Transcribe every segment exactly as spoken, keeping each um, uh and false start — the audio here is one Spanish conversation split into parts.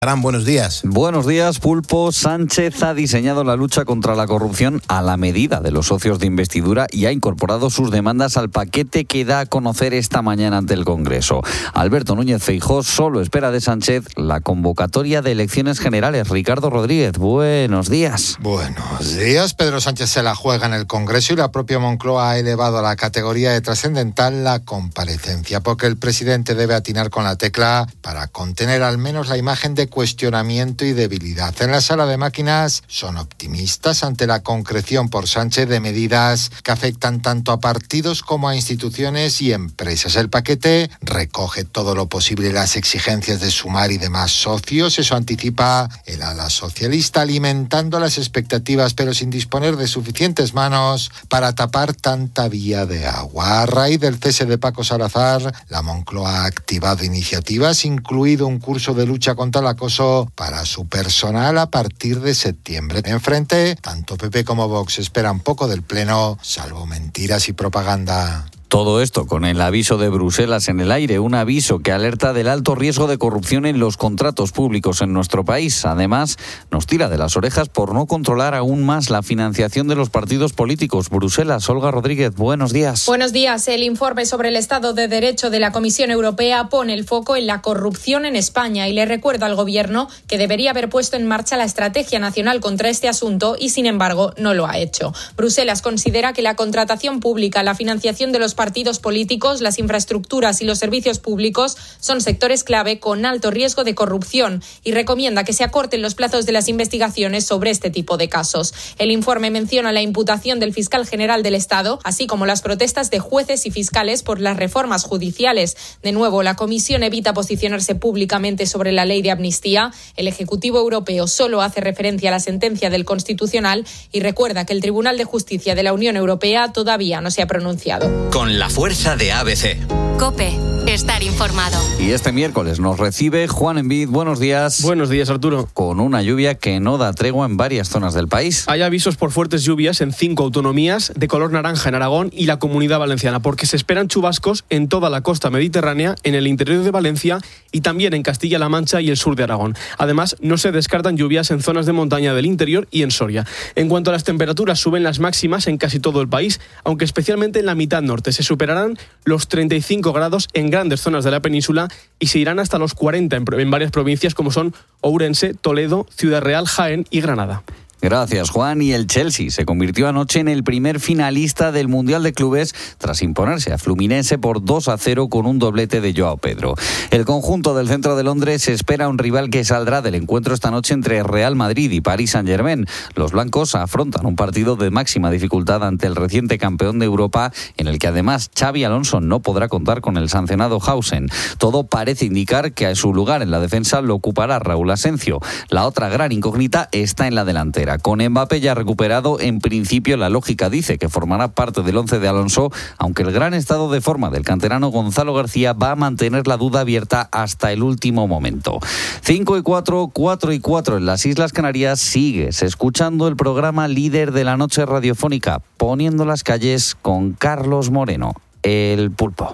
Ferran, buenos días. Buenos días, Pulpo. Sánchez ha diseñado la lucha contra la corrupción a la medida de los socios de investidura y ha incorporado sus demandas al paquete que da a conocer esta mañana ante el Congreso. Alberto Núñez Feijóo solo espera de Sánchez la convocatoria de elecciones generales. Ricardo Rodríguez, buenos días. Buenos días. Pedro Sánchez se la juega en el Congreso y la propia Moncloa ha elevado a la categoría de trascendental la comparecencia, porque el presidente debe atinar con la tecla para contener al menos la imagen de cuestionamiento y debilidad. En la sala de máquinas son optimistas ante la concreción por Sánchez de medidas que afectan tanto a partidos como a instituciones y empresas. El paquete recoge todo lo posible las exigencias de Sumar y demás socios. Eso anticipa el ala socialista, alimentando las expectativas pero sin disponer de suficientes manos para tapar tanta vía de agua. A raíz del cese de Paco Salazar, la Moncloa ha activado iniciativas, incluido un curso de lucha contra el acoso para su personal a partir de septiembre. Enfrente, tanto P P como Vox esperan poco del Pleno, salvo mentiras y propaganda. Todo esto con el aviso de Bruselas en el aire, un aviso que alerta del alto riesgo de corrupción en los contratos públicos en nuestro país. Además, nos tira de las orejas por no controlar aún más la financiación de los partidos políticos. Bruselas, Olga Rodríguez, buenos días. Buenos días. El informe sobre el Estado de Derecho de la Comisión Europea pone el foco en la corrupción en España y le recuerda al Gobierno que debería haber puesto en marcha la estrategia nacional contra este asunto y, sin embargo, no lo ha hecho. Bruselas considera que la contratación pública, la financiación de los partidos políticos, las infraestructuras y los servicios públicos son sectores clave con alto riesgo de corrupción y recomienda que se acorten los plazos de las investigaciones sobre este tipo de casos. El informe menciona la imputación del fiscal general del Estado, así como las protestas de jueces y fiscales por las reformas judiciales. De nuevo, la Comisión evita posicionarse públicamente sobre la ley de amnistía. El Ejecutivo Europeo solo hace referencia a la sentencia del Constitucional y recuerda que el Tribunal de Justicia de la Unión Europea todavía no se ha pronunciado. Con la fuerza de A B C. COPE, estar informado. Y este miércoles nos recibe Juan Envid. Buenos días. Buenos días, Arturo. Con una lluvia que no da tregua en varias zonas del país. Hay avisos por fuertes lluvias en cinco autonomías de color naranja en Aragón y la Comunidad Valenciana, porque se esperan chubascos en toda la costa mediterránea, en el interior de Valencia y también en Castilla-La Mancha y el sur de Aragón. Además, no se descartan lluvias en zonas de montaña del interior y en Soria. En cuanto a las temperaturas, suben las máximas en casi todo el país, aunque especialmente en la mitad norte. Se superarán los treinta y cinco grados en grandes zonas de la península y se irán hasta los cuarenta en, en varias provincias como son Ourense, Toledo, Ciudad Real, Jaén y Granada. Gracias, Juan. Y el Chelsea se convirtió anoche en el primer finalista del Mundial de Clubes tras imponerse a Fluminense por dos a cero con un doblete de Joao Pedro. El conjunto del centro de Londres espera un rival que saldrá del encuentro esta noche entre Real Madrid y Paris Saint-Germain. Los blancos afrontan un partido de máxima dificultad ante el reciente campeón de Europa, en el que además Xabi Alonso no podrá contar con el sancionado Hausen. Todo parece indicar que a su lugar en la defensa lo ocupará Raúl Asencio. La otra gran incógnita está en la delantera. Con Mbappé ya recuperado, en principio la lógica dice que formará parte del once de Alonso, aunque el gran estado de forma del canterano Gonzalo García va a mantener la duda abierta hasta el último momento. cinco y cuatro, cuatro y cuatro en las Islas Canarias. Sigues escuchando el programa líder de la noche radiofónica, Poniendo las calles, con Carlos Moreno, el Pulpo.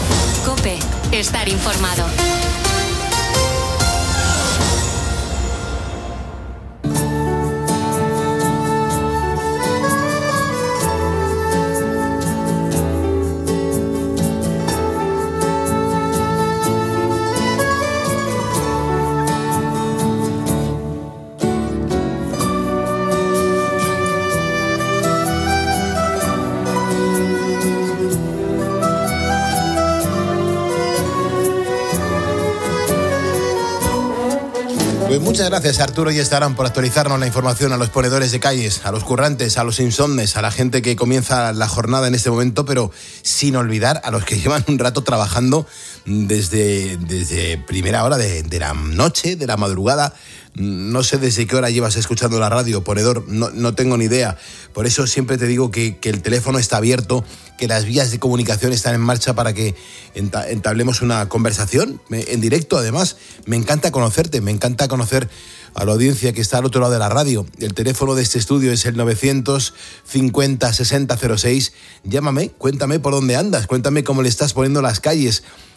COPE, estar informado. Pues muchas gracias, Arturo y Estarán, por actualizarnos la información a los ponedores de calles, a los currantes, a los insomnes, a la gente que comienza la jornada en este momento, pero sin olvidar a los que llevan un rato trabajando desde, desde primera hora de, de la noche, de la madrugada. No sé desde qué hora llevas escuchando la radio, ponedor, no, no tengo ni idea. Por eso siempre te digo que, que el teléfono está abierto, que las vías de comunicación están en marcha para que entablemos una conversación en directo. Además, me encanta conocerte, me encanta conocer a la audiencia que está al otro lado de la radio. El teléfono de este estudio es el novecientos cincuenta sesenta cero seis. Llámame, cuéntame por dónde andas, cuéntame cómo le estás poniendo las calles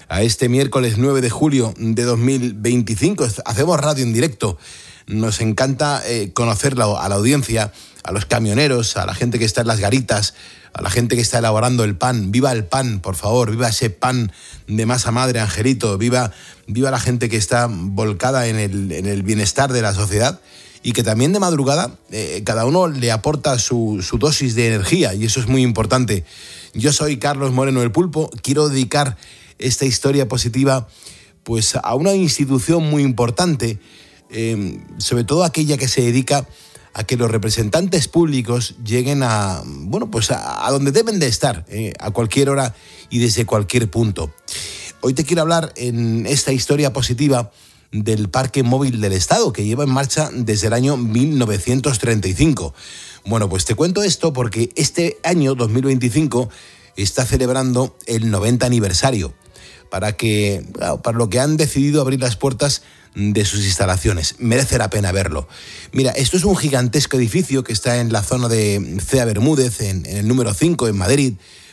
a este miércoles nueve de julio de dos mil veinticinco. Hacemos radio en directo. Nos encanta eh, conocer la, a la audiencia, a los camioneros, a la gente que está en las garitas, a la gente que está elaborando el pan. Viva el pan, por favor, viva ese pan de masa madre, Angelito. Viva, viva la gente que está volcada en el, en el bienestar de la sociedad y que también de madrugada eh, cada uno le aporta su, su dosis de energía, y eso es muy importante. Yo soy Carlos Moreno el Pulpo. Quiero dedicar esta historia positiva pues a una institución muy importante, eh, sobre todo aquella que se dedica a que los representantes públicos lleguen a, bueno, pues a, a donde deben de estar, eh, a cualquier hora y desde cualquier punto. Hoy te quiero hablar en esta historia positiva del Parque Móvil del Estado, que lleva en marcha desde el año mil novecientos treinta y cinco. Bueno, pues te cuento esto porque este año, dos mil veinticinco, está celebrando el noventa aniversario, para, que, para lo que han decidido abrir las puertas de sus instalaciones. Merece la pena verlo. Mira, esto es un gigantesco edificio que está en la zona de Cea Bermúdez, en, en el número cinco, en Madrid,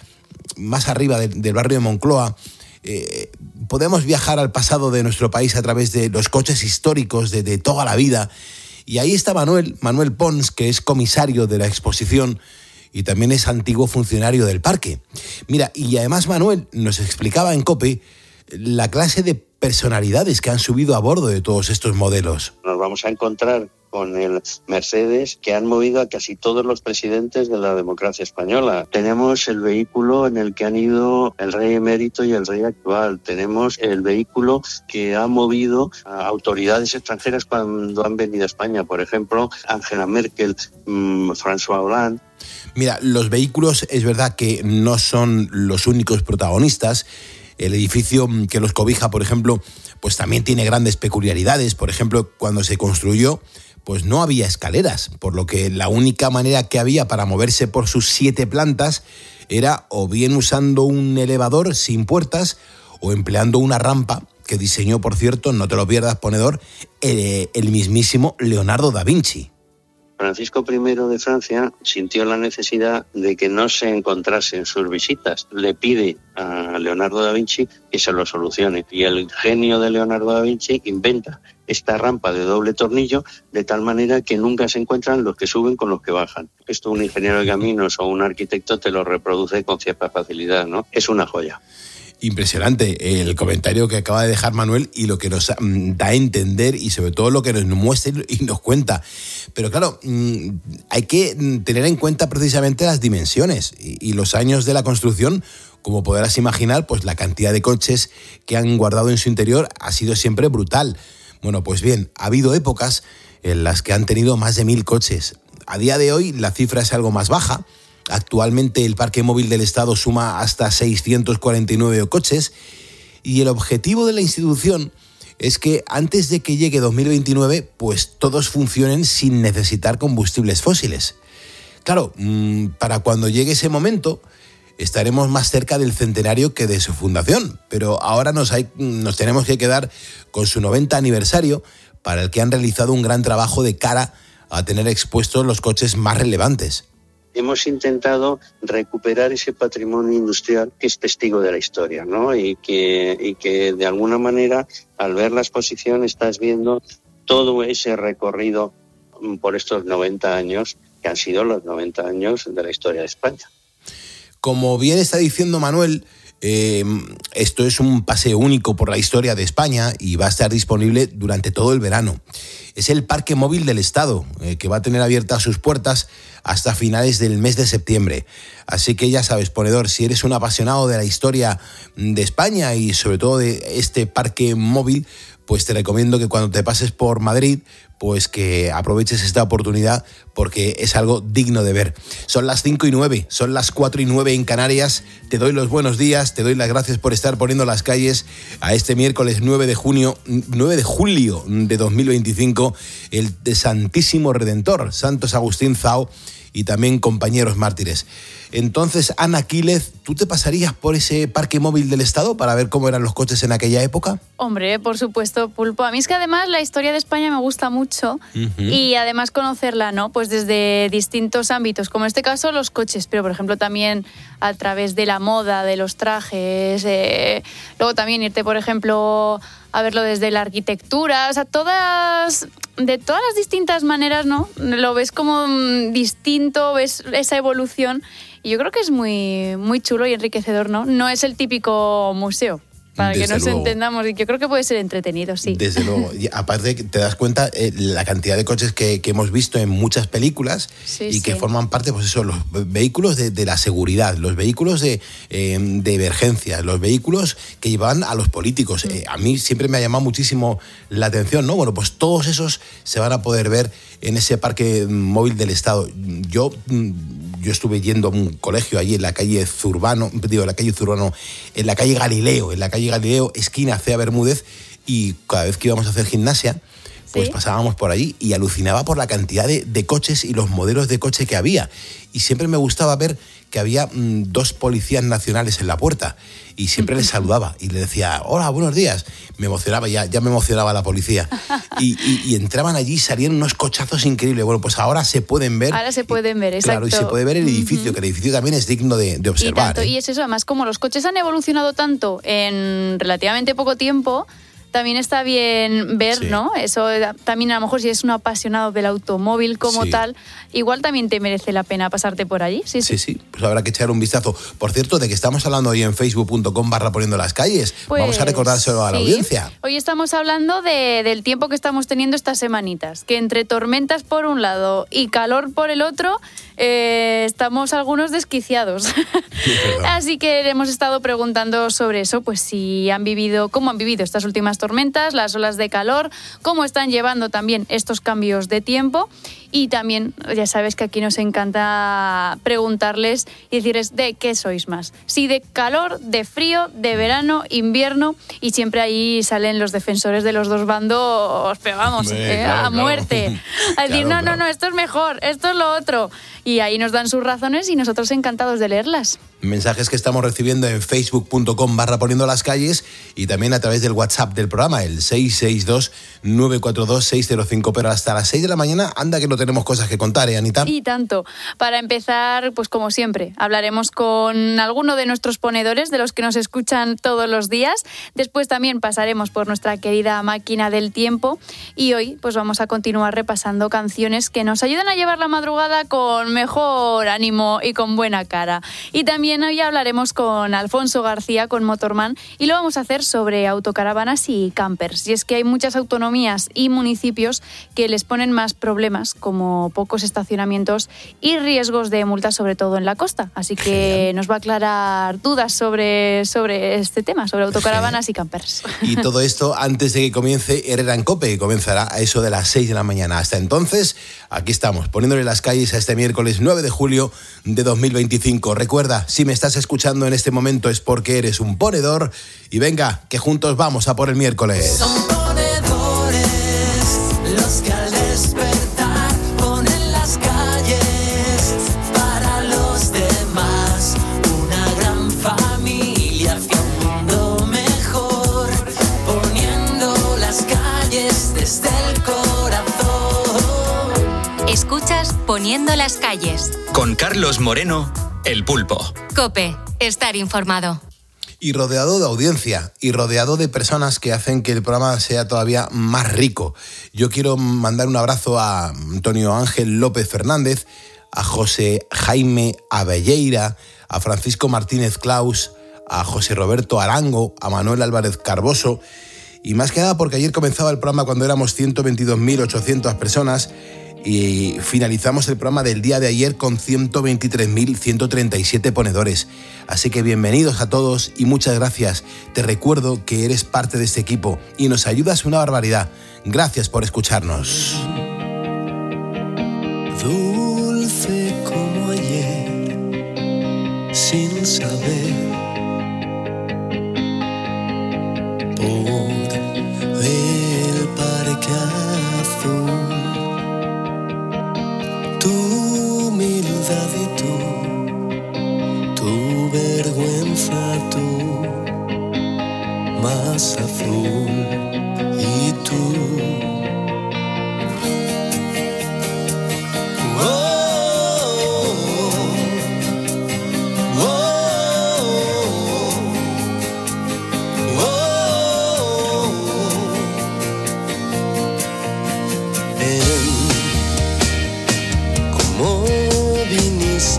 más arriba de, del barrio de Moncloa. Eh, podemos viajar al pasado de nuestro país a través de los coches históricos de, de toda la vida. Y ahí está Manuel, Manuel Pons, que es comisario de la exposición y también es antiguo funcionario del parque. Mira, y además Manuel nos explicaba en COPE la clase de personalidades que han subido a bordo de todos estos modelos. Nos vamos a encontrar con el Mercedes, que han movido a casi todos los presidentes de la democracia española. Tenemos el vehículo en el que han ido el rey emérito y el rey actual. Tenemos el vehículo que ha movido a autoridades extranjeras cuando han venido a España. Por ejemplo, Angela Merkel, mmm, François Hollande. Mira, los vehículos es verdad que no son los únicos protagonistas. El edificio que los cobija, por ejemplo, pues también tiene grandes peculiaridades. Por ejemplo, cuando se construyó, pues no había escaleras, por lo que la única manera que había para moverse por sus siete plantas era o bien usando un elevador sin puertas o empleando una rampa que diseñó, por cierto, no te lo pierdas, ponedor, el, el mismísimo Leonardo da Vinci. Francisco primero de Francia sintió la necesidad de que no se encontrase en sus visitas. Le pide a Leonardo da Vinci que se lo solucione. Y el genio de Leonardo da Vinci inventa esta rampa de doble tornillo de tal manera que nunca se encuentran los que suben con los que bajan. Esto un ingeniero de caminos o un arquitecto te lo reproduce con cierta facilidad, ¿no? Es una joya. Impresionante el comentario que acaba de dejar Manuel y lo que nos da a entender y sobre todo lo que nos muestra y nos cuenta. Pero claro, hay que tener en cuenta precisamente las dimensiones y los años de la construcción. Como podrás imaginar, pues la cantidad de coches que han guardado en su interior ha sido siempre brutal. Bueno, pues bien, ha habido épocas en las que han tenido más de mil coches. A día de hoy la cifra es algo más baja. Actualmente el Parque Móvil del Estado suma hasta seiscientos cuarenta y nueve coches y el objetivo de la institución es que antes de que llegue dos mil veintinueve, pues todos funcionen sin necesitar combustibles fósiles. Claro, para cuando llegue ese momento estaremos más cerca del centenario que de su fundación, pero ahora nos, hay, nos tenemos que quedar con su noventa aniversario, para el que han realizado un gran trabajo de cara a tener expuestos los coches más relevantes. Hemos intentado recuperar ese patrimonio industrial que es testigo de la historia, ¿no? Y que, y que de alguna manera, al ver la exposición, estás viendo todo ese recorrido por estos noventa años, que han sido los noventa años de la historia de España. Como bien está diciendo Manuel, eh, esto es un paseo único por la historia de España y va a estar disponible durante todo el verano. Es el Parque Móvil del Estado, eh, que va a tener abiertas sus puertas hasta finales del mes de septiembre. Así que ya sabes, ponedor, si eres un apasionado de la historia de España y sobre todo de este parque móvil, pues te recomiendo que cuando te pases por Madrid, pues que aproveches esta oportunidad porque es algo digno de ver. Son las cinco y nueve, son las cuatro y nueve en Canarias. Te doy los buenos días, te doy las gracias por estar poniendo las calles a este miércoles nueve de junio, nueve de julio de dos mil veinticinco, el de Santísimo Redentor, Santos Agustín Zao y también compañeros mártires. Entonces, Ana Quílez, ¿tú te pasarías por ese Parque Móvil del Estado para ver cómo eran los coches en aquella época? Hombre, por supuesto, Pulpo. A mí es que además la historia de España me gusta mucho. mucho uh-huh. y además conocerla, ¿no? Pues desde distintos ámbitos, como en este caso los coches, pero por ejemplo también a través de la moda, de los trajes, eh, luego también irte, por ejemplo, a verlo desde la arquitectura, o sea, todas, de todas las distintas maneras, ¿no? Lo ves como distinto, ves esa evolución y yo creo que es muy, muy chulo y enriquecedor, ¿no? No es el típico museo. Para Desde que nos luego. entendamos, y yo creo que puede ser entretenido, sí. Desde luego. Y aparte, te das cuenta eh, la cantidad de coches que, que hemos visto en muchas películas sí, y sí. que forman parte, pues eso, los vehículos de, de la seguridad, los vehículos de, eh, de emergencia, los vehículos que llevan a los políticos. Mm. Eh, a mí siempre me ha llamado muchísimo la atención, ¿no? Bueno, pues todos esos se van a poder ver en ese parque móvil del Estado. Yo... Yo estuve yendo a un colegio allí en la calle Zurbano, digo, en la calle Zurbano, en la calle Galileo, en la calle Galileo, esquina Cea Bermúdez, y cada vez que íbamos a hacer gimnasia, pues ¿sí? pasábamos por allí y alucinaba por la cantidad de, de coches y los modelos de coche que había. Y siempre me gustaba ver que había mmm, dos policías nacionales en la puerta y siempre les saludaba y le decía, hola, buenos días. Me emocionaba, ya, ya me emocionaba la policía. Y, y, y entraban allí y salían unos cochazos increíbles. Bueno, pues ahora se pueden ver. Ahora se pueden ver, exacto. Claro, y se puede ver el edificio, uh-huh. que el edificio también es digno de, de observar. Y, tanto, ¿eh? y es eso, además, como los coches han evolucionado tanto en relativamente poco tiempo, también está bien ver, sí. ¿no? Eso también a lo mejor si es un apasionado del automóvil como sí. tal, igual también te merece la pena pasarte por allí. Sí, sí, sí, sí. Pues habrá que echar un vistazo. Por cierto, de que estamos hablando hoy en facebook punto com barra poniendo las calles. Pues, vamos a recordárselo a la sí. audiencia. Hoy estamos hablando de, del tiempo que estamos teniendo estas semanitas, que entre tormentas por un lado y calor por el otro, eh, estamos algunos desquiciados. Sí, así que hemos estado preguntando sobre eso, pues si han vivido, cómo han vivido estas últimas tormentas, las olas de calor, cómo están llevando también estos cambios de tiempo. Y también, ya sabes que aquí nos encanta preguntarles y decirles de qué sois más. Si de calor, de frío, de verano, invierno, y siempre ahí salen los defensores de los dos bandos, pero vamos, eh, claro, a muerte. Claro. A decir, claro, no, claro. no, no, esto es mejor, esto es lo otro. Y ahí nos dan sus razones y nosotros encantados de leerlas. Mensajes que estamos recibiendo en facebook punto com barra poniendo las calles y también a través del WhatsApp del programa, el seis seis dos, nueve cuatro dos, seis cero cinco. Pero hasta las seis de la mañana, anda que no tenemos cosas que contar, ¿eh, Anita? Y tanto. Para empezar, pues como siempre, hablaremos con alguno de nuestros ponedores, de los que nos escuchan todos los días. Después también pasaremos por nuestra querida máquina del tiempo y hoy pues vamos a continuar repasando canciones que nos ayudan a llevar la madrugada con mejor ánimo y con buena cara. Y también hoy hablaremos con Alfonso García, con Motorman, y lo vamos a hacer sobre autocaravanas y campers. Y es que hay muchas autonomías y municipios que les ponen más problemas, como pocos estacionamientos y riesgos de multas, sobre todo en la costa. Así que nos va a aclarar dudas sobre, sobre este tema, sobre autocaravanas y campers. Y todo esto antes de que comience Herrera en Cope, que comenzará a eso de las seis de la mañana. Hasta entonces, aquí estamos, poniéndole las calles a este miércoles nueve de julio de dos mil veinticinco. Recuerda, si me estás escuchando en este momento es porque eres un ponedor. Y venga, que juntos vamos a por el miércoles. Son ponedores los que al despertar ponen las calles para los demás. Una gran familia hacia un mundo mejor, poniendo las calles desde el corazón. Escuchas Poniendo las calles. Con Carlos Moreno, El Pulpo. COPE, estar informado. Y rodeado de audiencia y rodeado de personas que hacen que el programa sea todavía más rico. Yo quiero mandar un abrazo a Antonio Ángel López Fernández, a José Jaime Abelleira, a Francisco Martínez Claus, a José Roberto Arango, a Manuel Álvarez Carboso, y más que nada porque ayer comenzaba el programa cuando éramos ciento veintidós mil ochocientas personas y finalizamos el programa del día de ayer con ciento veintitrés mil ciento treinta y siete ponedores. Así que bienvenidos a todos y muchas gracias. Te recuerdo que eres parte de este equipo y nos ayudas una barbaridad. Gracias por escucharnos. Dulce como ayer, sin saber, por el parque azul. Tu humildad y tú, tu vergüenza tú, más azul y tú.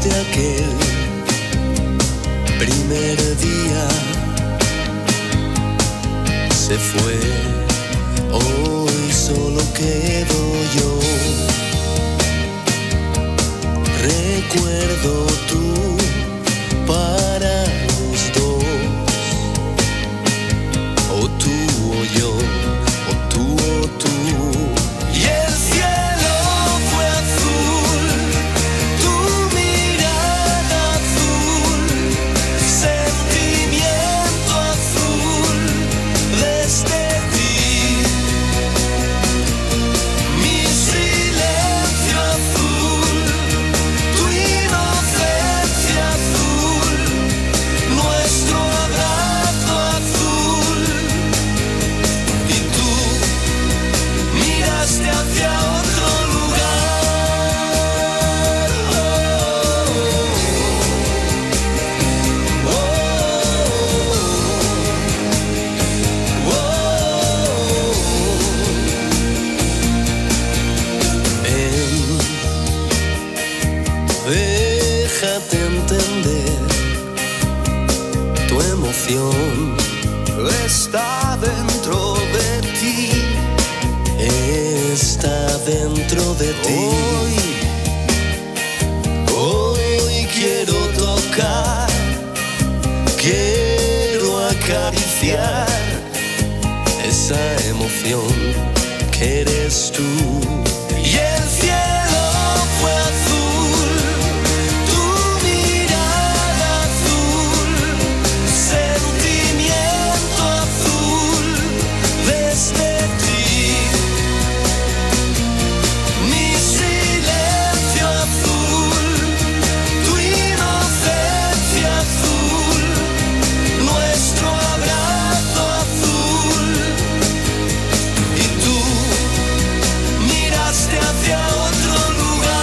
de aquel primer día se fue, hoy solo quedo yo. Recuerdo tú para los dos, o tú o yo, o tú o tú. Y el cielo fue azul, tu mirada azul, sentimiento azul desde ti. Mi silencio azul, tu inocencia azul, nuestro abrazo azul. Y tú miraste hacia otro lugar. Oh, oh, oh, oh. Ven, déjate entender, tu emoción está dentro de ti, está dentro de ti. Hoy, hoy quiero tocar, quiero acariciar esa emoción que eres tú. Y el cielo fue azul, tu mirada azul, sentimiento azul desde ti. Mi silencio azul, tu inocencia azul, nuestro abrazo azul. Y tú miraste hacia otro lugar.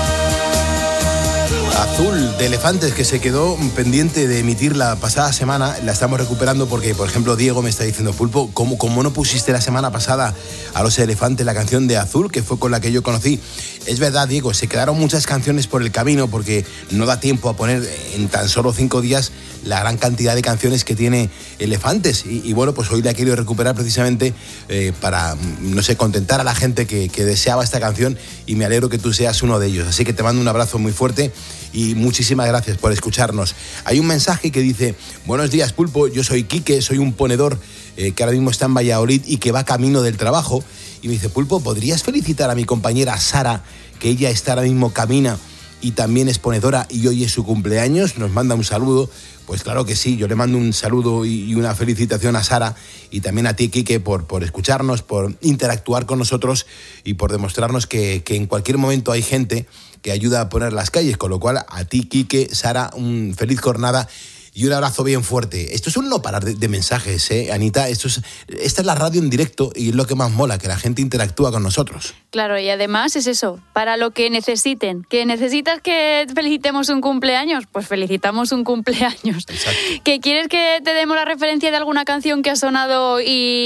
Azul de Elefantes, que se quedó pendiente de emitir la pasada semana, la estamos recuperando porque, por ejemplo, Diego me está diciendo: Pulpo, ¿cómo, cómo no pusiste la semana pasada a los Elefantes la canción de Azul, que fue con la que yo conocí? Es verdad, Diego, se quedaron muchas canciones por el camino porque no da tiempo a poner en tan solo cinco días la gran cantidad de canciones que tiene Elefantes. Y, y bueno, pues hoy la he querido recuperar precisamente eh, para, no sé, contentar a la gente que, que deseaba esta canción, y me alegro que tú seas uno de ellos. Así que te mando un abrazo muy fuerte y muchísimas gracias por escucharnos. Hay un mensaje que dice: buenos días, Pulpo, yo soy Quique, soy un ponedor eh, que ahora mismo está en Valladolid y que va camino del trabajo. Y me dice: Pulpo, ¿podrías felicitar a mi compañera Sara, que ella está ahora mismo camina y también es ponedora y hoy es su cumpleaños? Nos manda un saludo. Pues claro que sí, yo le mando un saludo y una felicitación a Sara, y también a ti, Quique, por, por escucharnos, por interactuar con nosotros y por demostrarnos que, que en cualquier momento hay gente que ayuda a poner las calles. Con lo cual, a ti, Quique, Sara, un feliz jornada y un abrazo bien fuerte. Esto es un no parar de, de mensajes, ¿eh, Anita? Esto es, esta es la radio en directo y es lo que más mola, que la gente interactúa con nosotros. Claro, y además es eso, para lo que necesiten. ¿Que necesitas que felicitemos un cumpleaños? Pues felicitamos un cumpleaños. Exacto. ¿Que quieres que te demos la referencia de alguna canción que ha sonado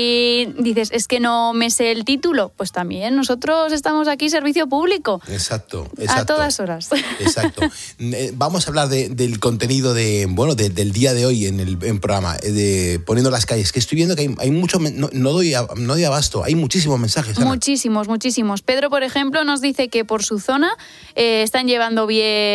y dices, es que no me sé el título? Pues también, nosotros estamos aquí, servicio público. Exacto, exacto. A todas horas. Exacto. Vamos a hablar de, del contenido de, bueno, de, del día de hoy en el en programa, de Poniendo las Calles, que estoy viendo que hay, hay mucho, no, no, doy a, no doy abasto, hay muchísimos mensajes, Ana. Muchísimos, muchísimos. Pedro, por ejemplo, nos dice que por su zona eh, están llevando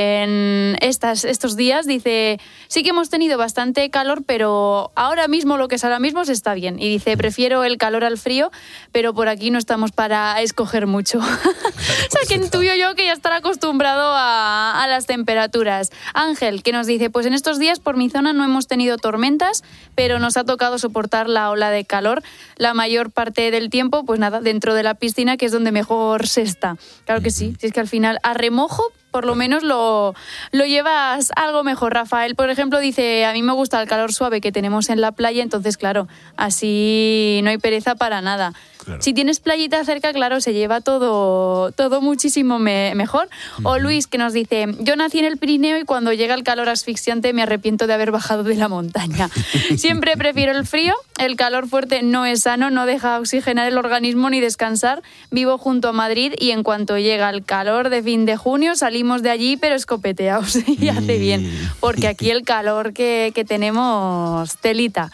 bien estas, estos días. Dice, sí que hemos tenido bastante calor, pero ahora mismo, lo que es ahora mismo, se está bien. Y dice, prefiero el calor al frío, pero por aquí no estamos para escoger mucho. Claro, o sea, que intuyo yo que ya estará acostumbrado a, a las temperaturas. Ángel, que nos dice, pues en estos días por mi zona no hemos tenido tormentas, pero nos ha tocado soportar la ola de calor la mayor parte del tiempo, pues nada, dentro de la piscina, que es donde mejor se está. Claro que sí, si es que al final a remojo por lo menos lo, lo llevas algo mejor. Rafael, por ejemplo, dice, a mí me gusta el calor suave que tenemos en la playa, entonces claro, así no hay pereza para nada. Claro. Si tienes playita cerca, claro, se lleva todo, todo muchísimo me, mejor. Uh-huh. O Luis, que nos dice, yo nací en el Pirineo y cuando llega el calor asfixiante me arrepiento de haber bajado de la montaña. Siempre prefiero el frío, el calor fuerte no es sano, no deja oxigenar el organismo ni descansar. Vivo junto a Madrid y en cuanto llega el calor de fin de junio salimos de allí pero escopeteados y hace bien, porque aquí el calor que, que tenemos telita.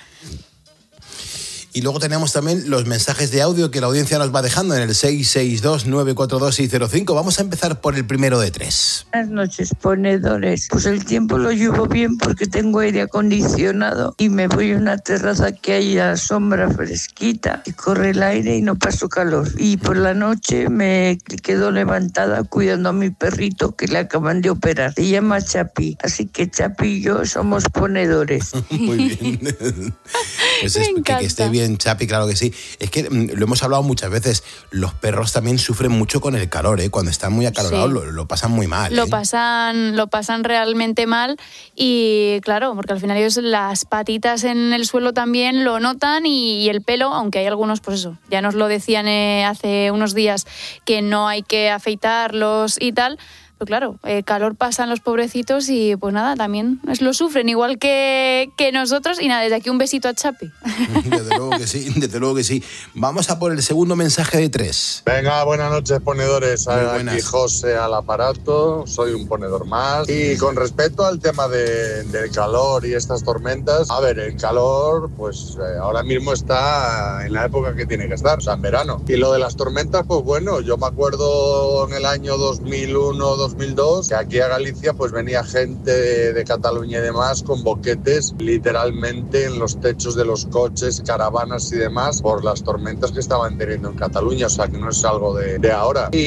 Y luego tenemos también los mensajes de audio que la audiencia nos va dejando en el seis seis dos, nueve cuatro dos, seis cero cinco. Vamos a empezar por el primero de tres. Buenas noches, ponedores. Pues el tiempo lo llevo bien porque tengo aire acondicionado y me voy a una terraza que haya sombra fresquita y corre el aire y no paso calor. Y por la noche me quedo levantada cuidando a mi perrito que le acaban de operar. Se llama Chapi, así que Chapi y yo somos ponedores. Muy bien. Pues es que, que esté bien, Chapi, claro que sí. Es que lo hemos hablado muchas veces, los perros también sufren mucho con el calor, ¿eh? Cuando están muy acalorados sí. lo, lo pasan muy mal. ¿eh? Lo pasan, lo pasan realmente mal y claro, porque al final ellos las patitas en el suelo también lo notan y, y el pelo, aunque hay algunos, pues eso, ya nos lo decían eh, hace unos días que no hay que afeitarlos y tal. Pero claro, eh, calor pasan los pobrecitos y pues nada, también es, lo sufren igual que, que nosotros. Y nada, desde aquí un besito a Chapi. Desde luego que sí, desde luego que sí. Vamos a por el segundo mensaje de tres. Venga, buenas noches, ponedores. Aquí José al aparato, soy un ponedor más. Y con respecto al tema de, del calor y estas tormentas, a ver, el calor pues eh, ahora mismo está en la época que tiene que estar, o sea, en verano. Y lo de las tormentas, pues bueno, yo me acuerdo en el año dos mil uno, dos mil dos, que aquí a Galicia pues venía gente de, de Cataluña y demás con boquetes literalmente en los techos de los coches, caravanas y demás por las tormentas que estaban teniendo en Cataluña, o sea que no es algo de, de ahora. Y,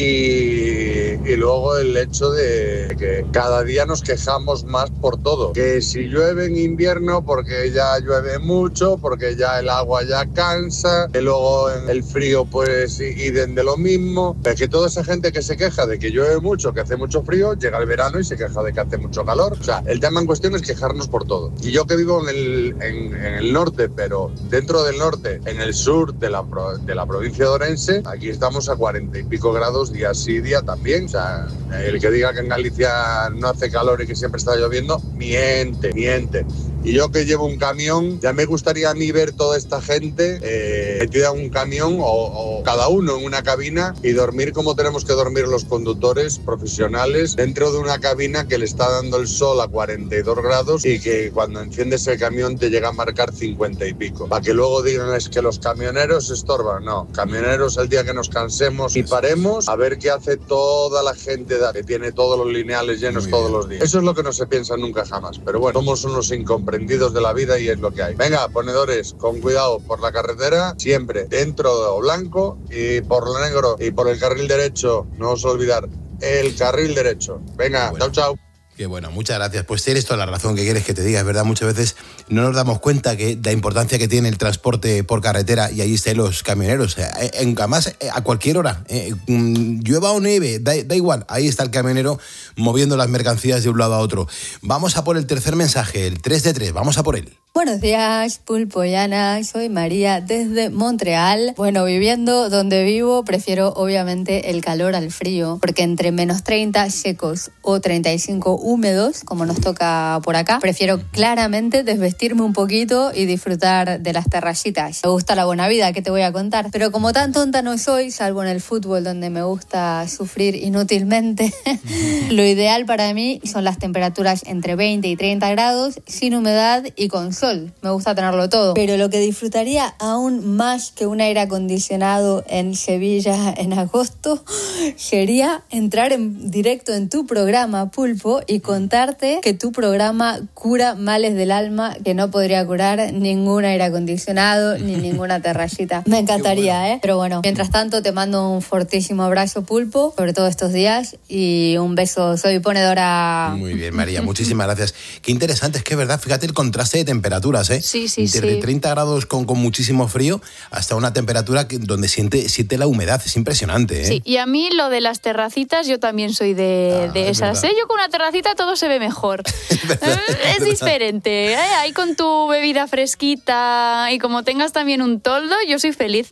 y luego el hecho de que cada día nos quejamos más por todo, que si llueve en invierno porque ya llueve mucho, porque ya el agua ya cansa, que luego en el frío pues y de lo mismo, es que toda esa gente que se queja de que llueve mucho, que hace mucho mucho frío, llega el verano y se queja de que hace mucho calor. O sea, el tema en cuestión es quejarnos por todo. Y yo que vivo en el, en, en el norte, pero dentro del norte, en el sur de la, de la provincia de Orense, aquí estamos a cuarenta y pico grados día sí, día también. O sea, el que diga que en Galicia no hace calor y que siempre está lloviendo, miente, miente. Y yo que llevo un camión, ya me gustaría a mí ver toda esta gente eh, metida en un camión o, o cada uno en una cabina y dormir como tenemos que dormir los conductores profesionales dentro de una cabina que le está dando el sol a cuarenta y dos grados y que cuando enciendes el camión te llega a marcar cincuenta y pico. Para que luego digan es que los camioneros estorban. No, camioneros el día que nos cansemos y paremos a ver qué hace toda la gente que tiene todos los lineales llenos todos los días. Eso es lo que no se piensa nunca jamás. Pero bueno, somos unos incomprendidos de la vida y es lo que hay. Venga, ponedores, con cuidado por la carretera, siempre dentro de lo blanco y por lo negro y por el carril derecho, no os olvidar, el carril derecho. Venga, bueno. Chao, chao. Qué bueno, muchas gracias. Pues tienes toda la razón que quieres que te diga, es verdad, muchas veces no nos damos cuenta que de la importancia que tiene el transporte por carretera y ahí están los camioneros. En, además, a cualquier hora, eh, llueva o nieve, da, da igual, ahí está el camionero moviendo las mercancías de un lado a otro. Vamos a por el tercer mensaje, el tres de tres, vamos a por él. Buenos días, Pulpo y Ana, soy María desde Montreal. Bueno, viviendo donde vivo, prefiero obviamente el calor al frío, porque entre menos treinta secos o treinta y cinco húmedos, como nos toca por acá, prefiero claramente desvestirme un poquito y disfrutar de las terracitas. Me gusta la buena vida, ¿qué te voy a contar? Pero como tan tonta no soy, salvo en el fútbol donde me gusta sufrir inútilmente, lo ideal para mí son las temperaturas entre veinte y treinta grados, sin humedad y con sol. Me gusta tenerlo todo. Pero lo que disfrutaría aún más que un aire acondicionado en Sevilla en agosto sería entrar en directo en tu programa, Pulpo, y contarte que tu programa cura males del alma que no podría curar ningún aire acondicionado ni ninguna terracita. Me encantaría, bueno. ¿eh? Pero bueno, mientras tanto te mando un fortísimo abrazo, Pulpo, sobre todo estos días, y un beso. Soy ponedora. Muy bien, María, muchísimas gracias. Qué interesante, es que es verdad, fíjate el contraste de temperatura. ¿eh? Sí, sí, Desde sí. treinta grados con, con muchísimo frío hasta una temperatura que, donde siente, siente la humedad. Es impresionante, ¿eh? Sí, y a mí lo de las terracitas, yo también soy de, ah, de esas. ¿eh? Yo con una terracita todo se ve mejor. es, verdad, es, es diferente. ¿eh? Ahí con tu bebida fresquita y como tengas también un toldo, yo soy feliz.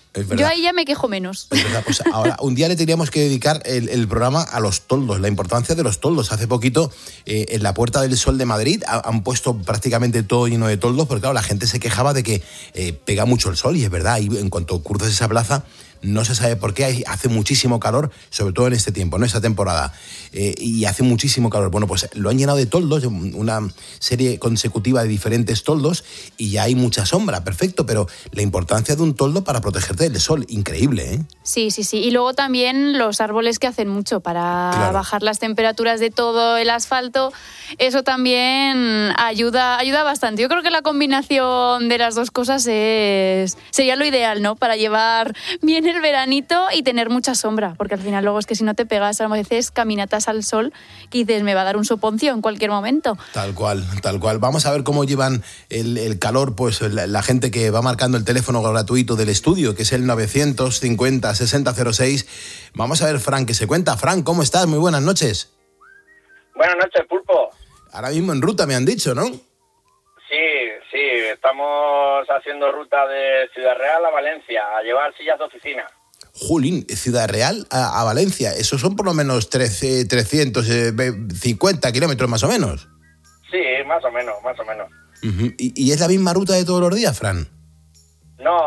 Yo ahí ya me quejo menos. Es verdad, pues ahora, un día le teníamos que dedicar el, el programa a los toldos, la importancia de los toldos. Hace poquito, eh, en la Puerta del Sol de Madrid, ha, han puesto prácticamente todo lleno de toldos, porque claro, la gente se quejaba de que eh, pega mucho el sol, y es verdad, y en cuanto cruzas esa plaza, no se sabe por qué, hay, hace muchísimo calor, sobre todo en este tiempo, ¿no? Esta temporada, eh, y hace muchísimo calor. Bueno, pues lo han llenado de toldos, una serie consecutiva de diferentes toldos, y ya hay mucha sombra, perfecto, pero la importancia de un toldo para protegerte del sol, increíble, ¿eh? Sí, sí, sí. Y luego también los árboles que hacen mucho para claro. bajar las temperaturas de todo el asfalto. Eso también ayuda, ayuda bastante. Yo creo que la combinación de las dos cosas es sería lo ideal, ¿no? Para llevar bien el veranito y tener mucha sombra, porque al final luego es que si no te pegas a veces caminatas al sol que dices, me va a dar un soponcio en cualquier momento. Tal cual, tal cual. Vamos a ver cómo llevan el, el calor, pues la, la gente que va marcando el teléfono gratuito del estudio, que es el novecientos cincuenta sesenta cero seis. Vamos a ver, Fran, que se cuenta. Fran, ¿cómo estás? Muy buenas noches. Buenas noches, Pulpo. Ahora mismo en ruta me han dicho, ¿no? Sí, sí, estamos haciendo ruta de Ciudad Real a Valencia, a llevar sillas de oficina. Jolín, Ciudad Real a, a Valencia, esos son por lo menos trece, trescientos cincuenta kilómetros más o menos. Sí, más o menos, más o menos. Uh-huh. ¿Y, ¿Y es la misma ruta de todos los días, Fran? No,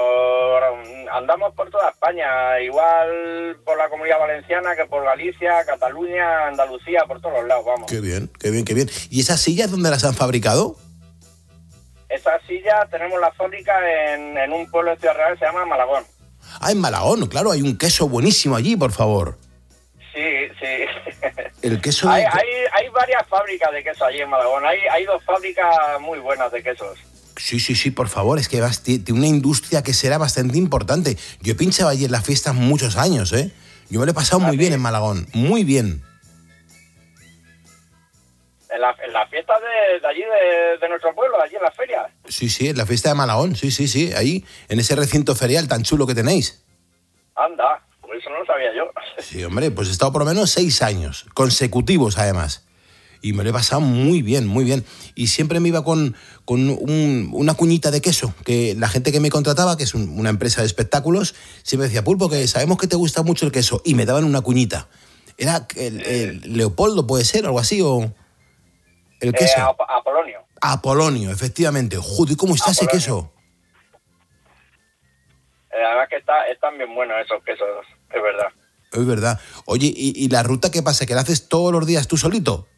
andamos por toda España, igual por la Comunidad Valenciana que por Galicia, Cataluña, Andalucía, por todos los lados, vamos. Qué bien, qué bien, qué bien. ¿Y esas sillas dónde las han fabricado? Esas sillas tenemos la fábrica en, en un pueblo de Ciudad Real que se llama Malagón. Ah, en Malagón, claro, hay un queso buenísimo allí, por favor. Sí, sí. El queso de... hay, hay, hay varias fábricas de queso allí en Malagón, hay, hay dos fábricas muy buenas de quesos. Sí, sí, sí, por favor, es que vas, tiene una industria que será bastante importante. Yo he pinchado allí en las fiestas muchos años, ¿eh? Yo me lo he pasado muy bien en Malagón, muy bien. En las en la fiestas de, de allí, de, de nuestro pueblo, allí en las ferias. Sí, sí, en la fiesta de Malagón, sí, sí, sí, ahí, en ese recinto ferial tan chulo que tenéis. Anda, pues eso no lo sabía yo. Sí, hombre, pues he estado por lo menos seis años, consecutivos además. Y me lo he pasado muy bien, muy bien. Y siempre me iba con, con un, una cuñita de queso, que la gente que me contrataba, que es un, una empresa de espectáculos, siempre decía, Pulpo, que sabemos que te gusta mucho el queso, y me daban una cuñita. ¿Era el, el Leopoldo, puede ser, algo así, o...? El queso. Eh, Ap- Apolonio. Apolonio, efectivamente. Joder, ¿cómo está Apolonio. ese queso? Eh, la verdad que está, están bien buenos esos quesos, es verdad. Es verdad. Oye, ¿y, y la ruta qué pasa? ¿Que la haces todos los días tú solito?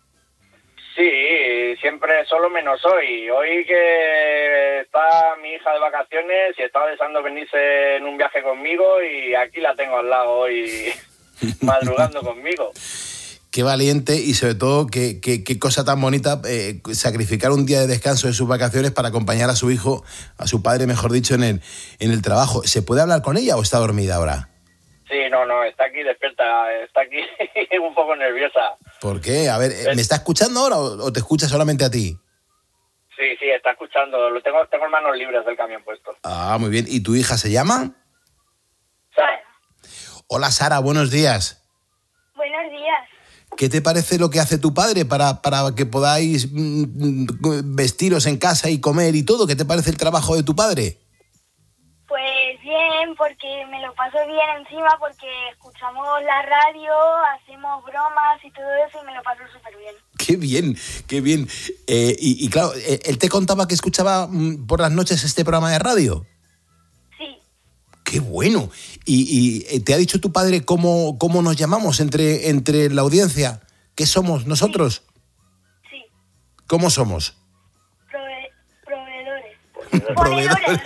Sí, siempre solo menos hoy. Hoy que está mi hija de vacaciones y estaba deseando venirse en un viaje conmigo y aquí la tengo al lado hoy madrugando conmigo. Qué valiente y sobre todo qué, qué, qué cosa tan bonita eh, sacrificar un día de descanso de sus vacaciones para acompañar a su hijo, a su padre, mejor dicho, en el, en el trabajo. ¿Se puede hablar con ella o está dormida ahora? Sí, no, no, está aquí despierta, está aquí un poco nerviosa. ¿Por qué? A ver, ¿me está escuchando ahora o, o te escucha solamente a ti? Sí, sí, está escuchando. Lo tengo, tengo manos libres del camión puesto. Ah, muy bien. ¿Y tu hija se llama? Sara. Hola, Sara, buenos días. Buenos días. ¿Qué te parece lo que hace tu padre para, para que podáis mm, vestiros en casa y comer y todo? ¿Qué te parece el trabajo de tu padre? Pues bien, porque me lo paso bien encima, porque escuchamos la radio, hacemos bromas y todo eso y me lo paso súper bien. Qué bien, qué bien. Eh, y, y claro, ¿él te contaba que escuchaba mm, por las noches este programa de radio? Sí. ¡Qué bueno! ¿Y, y te ha dicho tu padre cómo, cómo nos llamamos entre, entre la audiencia? ¿Qué somos nosotros? Sí. ¿Cómo somos? Prove- proveedores. Proveedores.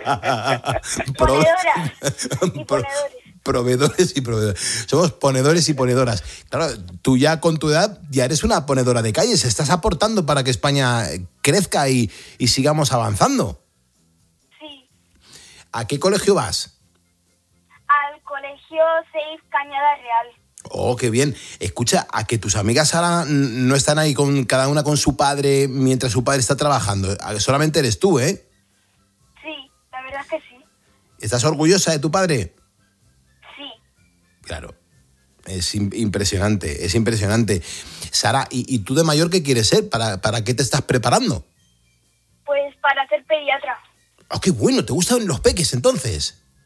Ponedoras y ponedores. Proveedores y proveedores. Somos ponedores y ponedoras. Claro, tú ya con tu edad ya eres una ponedora de calles. Estás aportando para que España crezca y, y sigamos avanzando. Sí. ¿A qué colegio vas? Al colegio Seif Cañada Real. Oh, qué bien. Escucha, ¿a que tus amigas ahora no están ahí con cada una con su padre mientras su padre está trabajando? ¿A que solamente eres tú, eh? Sí, la verdad es que sí. ¿Estás orgullosa de tu padre? Sí. Claro. Es im- impresionante, es impresionante. Sara, ¿y, y tú de mayor qué quieres ser? ¿Para, para qué te estás preparando? Pues para ser pediatra. Oh, qué bueno, ¿te gustan los peques entonces?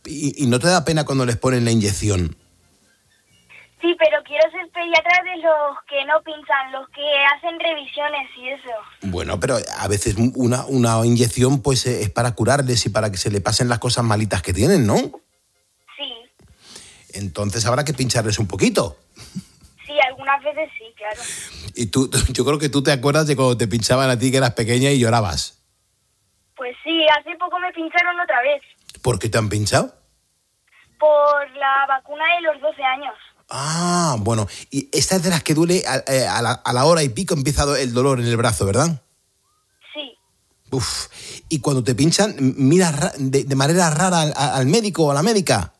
¿Y, y no te da pena cuando les ponen la inyección? Sí, pero quiero ser pediatra de los que no pinchan, los que hacen revisiones y eso. Bueno, pero a veces una, una inyección pues es para curarles y para que se le pasen las cosas malitas que tienen, ¿no? Sí. Entonces habrá que pincharles un poquito. Sí, algunas veces sí, claro. Y tú, yo creo que tú te acuerdas de cuando te pinchaban a ti que eras pequeña y llorabas. Pues sí, hace poco me pincharon otra vez. ¿Por qué te han pinchado? Por la vacuna de los doce años. Ah, bueno. Y esta es de las que duele a, a, la, a la hora y pico empieza el dolor en el brazo, ¿verdad? Sí. Uf. Y cuando te pinchan, ¿miras de, de manera rara al, al médico o a la médica?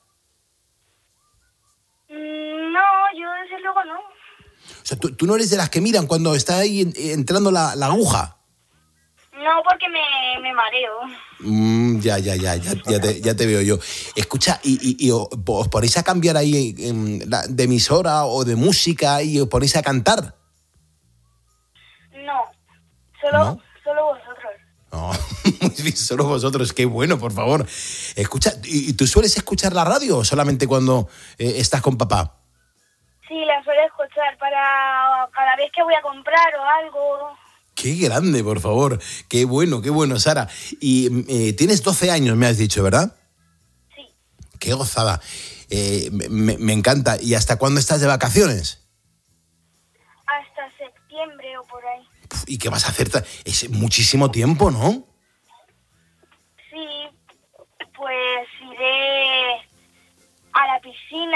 Mm, no, yo desde luego no. O sea, ¿tú, tú no eres de las que miran cuando está ahí en, entrando la, la aguja? No, porque me, me mareo. Mm, ya, ya, ya, ya, ya, te, ya te veo yo. Escucha, ¿y, y, y os ponéis a cambiar ahí en la, de emisora o de música y os ponéis a cantar? No, solo, ¿No? solo vosotros. Oh, muy bien, solo vosotros, qué bueno, por favor. Escucha, ¿y, y tú sueles escuchar la radio o solamente cuando eh, estás con papá? Sí, la suelo escuchar para cada vez que voy a comprar o algo. Qué grande, por favor. Qué bueno, qué bueno, Sara. Y eh, tienes doce años, me has dicho, ¿verdad? Sí. Qué gozada. Eh, me, me encanta. ¿Y hasta cuándo estás de vacaciones? Hasta septiembre o por ahí. Uf, ¿y qué vas a hacer? Es muchísimo tiempo, ¿no? Sí, pues iré a la piscina,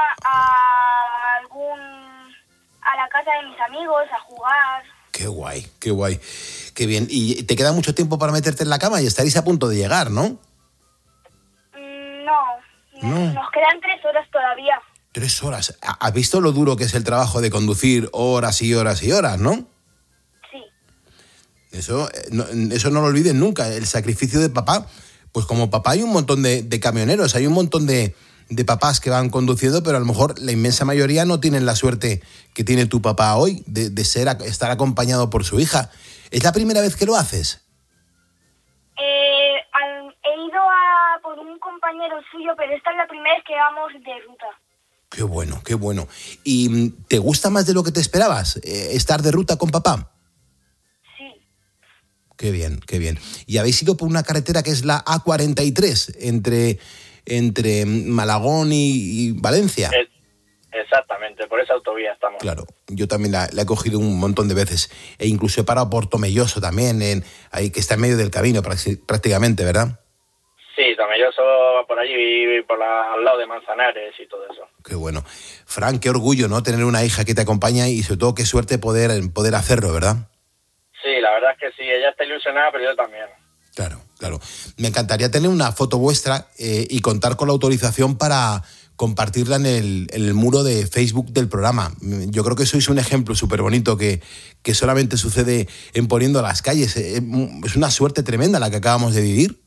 a algún... a la casa de mis amigos, a jugar. Qué guay, qué guay. Qué bien. ¿Y te queda mucho tiempo para meterte en la cama y estaréis a punto de llegar, no? Mm, no, No. nos quedan tres horas todavía. Tres horas. ¿Has visto lo duro que es el trabajo de conducir horas y horas y horas, no? Sí. Eso no, eso no lo olviden nunca, el sacrificio de papá. Pues como papá hay un montón de, de camioneros, hay un montón de, de papás que van conduciendo, pero a lo mejor la inmensa mayoría no tienen la suerte que tiene tu papá hoy de, de ser estar acompañado por su hija. ¿Es la primera vez que lo haces? Eh, al- he ido a por un compañero suyo, pero esta es la primera vez que vamos de ruta. Qué bueno, qué bueno. ¿Y mm, te gusta más de lo que te esperabas eh, estar de ruta con papá? Sí. Qué bien, qué bien. ¿Y habéis ido por una carretera que es la A cuarenta y tres entre, entre Malagón y, y Valencia? Es- exactamente, por esa autovía estamos. Claro, yo también la, la he cogido un montón de veces. E incluso he parado por Tomelloso también, en, ahí que está en medio del camino praxi- prácticamente, ¿verdad? Sí, Tomelloso por allí, por la- al lado de Manzanares y todo eso. Qué bueno. Fran, qué orgullo, ¿no? Tener una hija que te acompaña y sobre todo qué suerte poder, poder hacerlo, ¿verdad? Sí, la verdad es que sí, ella está ilusionada, pero yo también. Claro, claro. Me encantaría tener una foto vuestra eh, y contar con la autorización para compartirla en el, en el muro de Facebook del programa. Yo creo que sois un ejemplo súper bonito que, que solamente sucede en Poniendo las Calles. Eh, Es una suerte tremenda la que acabamos de vivir.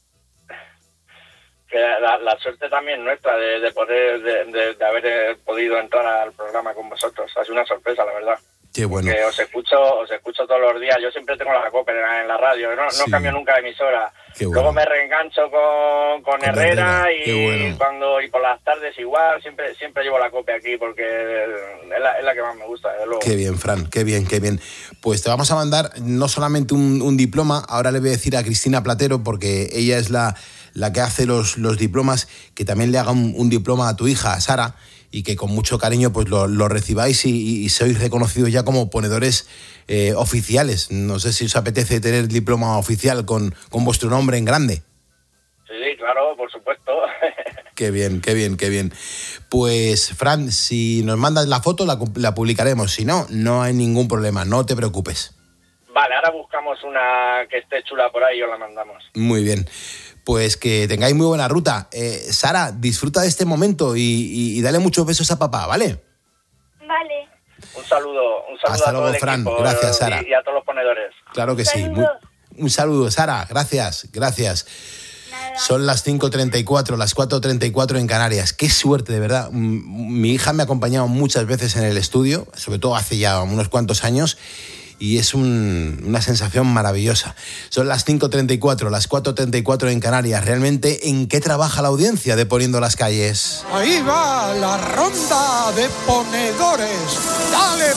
Que la, la suerte también nuestra de, de poder, de, de- de haber eh, podido entrar al programa con vosotros. Ha sido una sorpresa, la verdad. Qué bueno. Que os escucho, os escucho todos los días. Yo siempre tengo la copa en la, en la radio, no, no Sí. cambio nunca de emisora. Qué bueno. Luego me reengancho con, con, Con Herrera, Herrera, y qué bueno. cuando y por las tardes igual, siempre siempre llevo la copa aquí porque es la, es la que más me gusta, desde luego. Qué bien, Fran, qué bien, qué bien. Pues te vamos a mandar no solamente un, un diploma, ahora le voy a decir a Cristina Platero, porque ella es la, la que hace los, los diplomas, que también le haga un, un diploma a tu hija, a Sara, y que con mucho cariño pues lo, lo recibáis y, y sois reconocidos ya como ponedores eh, oficiales. No sé si os apetece tener diploma oficial con, con vuestro nombre en grande. Sí, sí, claro, por supuesto. Qué bien, qué bien, qué bien. Pues, Fran, si nos mandas la foto, la, la publicaremos. Si no, no hay ningún problema, no te preocupes. Vale, ahora buscamos una que esté chula por ahí y os la mandamos. Muy bien. Pues que tengáis muy buena ruta. Eh, Sara, disfruta de este momento y, y- y dale muchos besos a papá, ¿vale? Vale. Un saludo, un saludo Hasta a todo luego, el Fran. equipo, Gracias, Sara. Y, y a todos los ponedores. Claro que sí. Muy- un saludo, Sara. Gracias, gracias. Son las cinco treinta y cuatro, las cuatro treinta y cuatro en Canarias. Qué suerte, de verdad. Mm, Mi hija me ha acompañado muchas veces en el estudio, sobre todo hace ya unos cuantos años, y es un, una sensación maravillosa. Son las cinco treinta y cuatro, las cuatro treinta y cuatro en Canarias. ¿Realmente en qué trabaja la audiencia de Poniendo las Calles? Ahí va la ronda de ponedores. ¡Dale,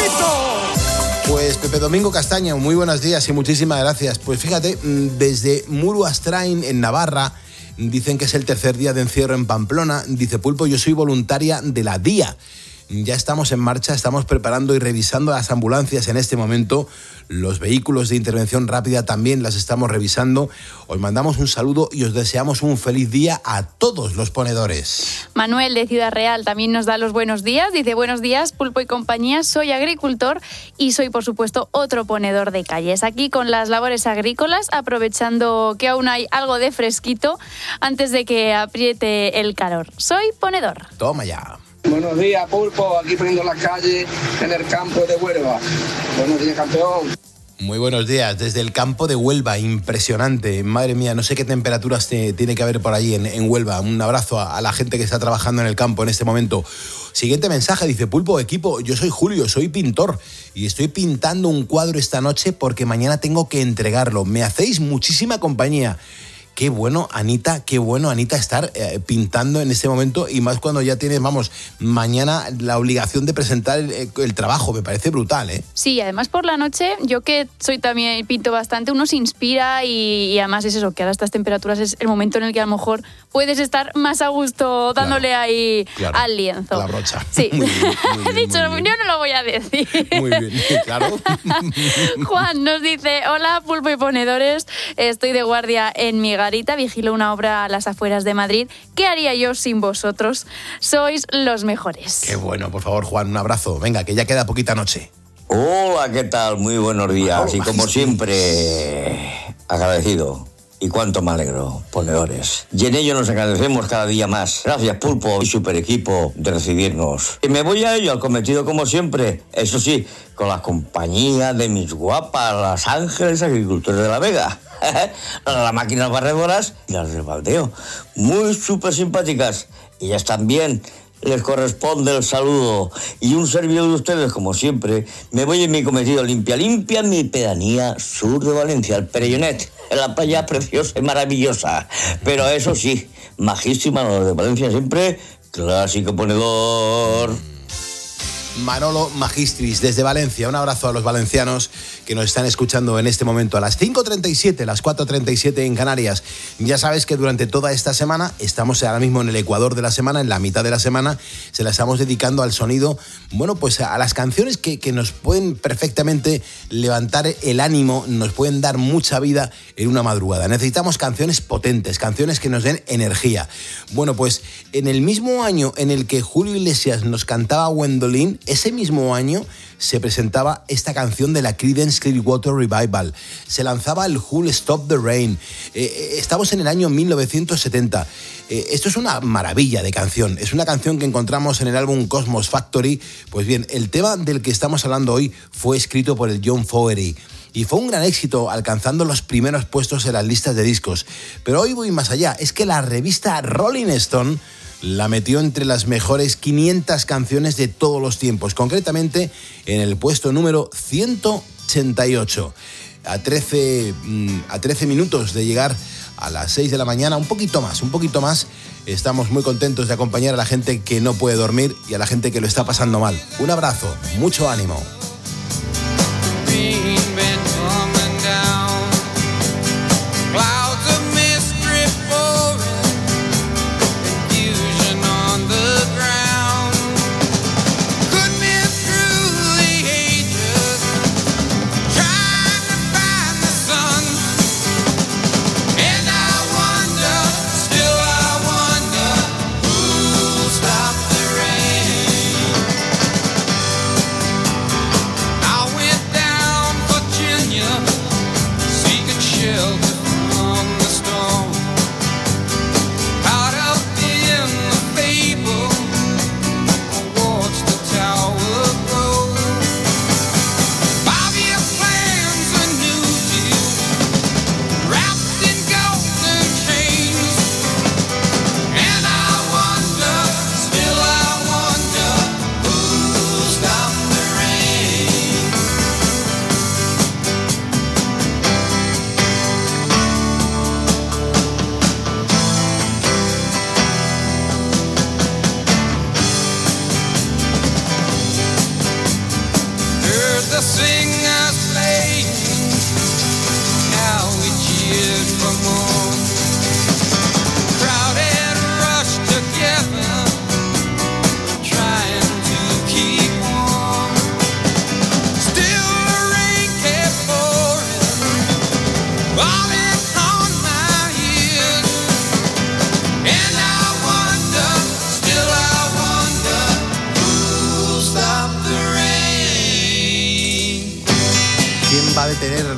Pulpito! Pues Pepe Domingo Castaño, muy buenos días y muchísimas gracias. Pues fíjate, desde Muru Astrain, en Navarra, dicen que es el tercer día de encierro en Pamplona. Dice Pulpo, yo soy voluntaria de la D I A. Ya estamos en marcha, estamos preparando y revisando las ambulancias en este momento. Los vehículos de intervención rápida también las estamos revisando. Os mandamos un saludo y os deseamos un feliz día a todos los ponedores. Manuel de Ciudad Real también nos da los buenos días. Dice, buenos días, Pulpo y compañía. Soy agricultor y soy, por supuesto, otro ponedor de calles. Aquí con las labores agrícolas, aprovechando que aún hay algo de fresquito antes de que apriete el calor. Soy ponedor. Toma ya. Buenos días, Pulpo, aquí poniendo las calles en el campo de Huelva. Buenos días, campeón. Muy buenos días, desde el campo de Huelva, impresionante. Madre mía, no sé qué temperaturas te, tiene que haber por allí en, en Huelva. Un abrazo a, a la gente que está trabajando en el campo en este momento. Siguiente mensaje, dice Pulpo, equipo, yo soy Julio, soy pintor y estoy pintando un cuadro esta noche porque mañana tengo que entregarlo. Me hacéis muchísima compañía. Qué bueno, Anita, qué bueno, Anita, estar eh, pintando en este momento y más cuando ya tienes, vamos, mañana la obligación de presentar el, el trabajo. Me parece brutal, ¿eh? Sí, además por la noche, yo que soy también, pinto bastante, uno se inspira y, y además es eso, que ahora estas temperaturas es el momento en el que a lo mejor puedes estar más a gusto dándole claro, ahí claro, al lienzo. A la brocha. Sí. Muy bien, muy bien, He dicho, muy bien. yo no lo voy a decir. Muy bien, claro. Juan nos dice, hola, Pulpo y ponedores, estoy de guardia en mi garita, vigilo una obra a las afueras de Madrid. ¿Qué haría yo sin vosotros? Sois los mejores. Qué bueno, por favor, Juan, un abrazo. Venga, que ya queda poquita noche. Hola, ¿qué tal? Muy buenos días. Hola, y como siempre, agradecido. Y cuánto me alegro, ponedores. Y en ello nos agradecemos cada día más. Gracias, Pulpo y super equipo, de recibirnos. Y me voy a ello, al cometido como siempre. Eso sí, con la compañía de mis guapas, las Ángeles Agricultores de la Vega. Las máquinas barredoras y las del baldeo. Muy súper simpáticas. Y ya están bien. Les corresponde el saludo. Y un servidor de ustedes, como siempre, me voy en mi cometido limpia, limpia en mi pedanía sur de Valencia, el Perellonet, en la playa preciosa y maravillosa. Pero eso sí, majísima los de Valencia siempre, clásico ponedor. Manolo Magistris, desde Valencia. Un abrazo a los valencianos que nos están escuchando en este momento a las cinco treinta y siete, las cuatro treinta y siete en Canarias. Ya sabes que durante toda esta semana, estamos ahora mismo en el ecuador de la semana, en la mitad de la semana, se la estamos dedicando al sonido, bueno, pues a las canciones que, que nos pueden perfectamente levantar el ánimo, nos pueden dar mucha vida en una madrugada. Necesitamos canciones potentes, canciones que nos den energía. Bueno, pues en el mismo año en el que Julio Iglesias nos cantaba Gwendolyn, ese mismo año se presentaba esta canción de la Creedence Clearwater Revival. Se lanzaba el Who'll Stop the Rain. Eh, estamos en el año mil novecientos setenta. Eh, esto es una maravilla de canción. Es una canción que encontramos en el álbum Cosmos Factory. Pues bien, el tema del que estamos hablando hoy fue escrito por el John Fogerty. Y fue un gran éxito, alcanzando los primeros puestos en las listas de discos. Pero hoy voy más allá. Es que la revista Rolling Stone la metió entre las mejores quinientas canciones de todos los tiempos, concretamente en el puesto número ciento ochenta y ocho. A trece, a trece minutos de llegar a las seis de la mañana, un poquito más, un poquito más, estamos muy contentos de acompañar a la gente que no puede dormir y a la gente que lo está pasando mal. Un abrazo, mucho ánimo.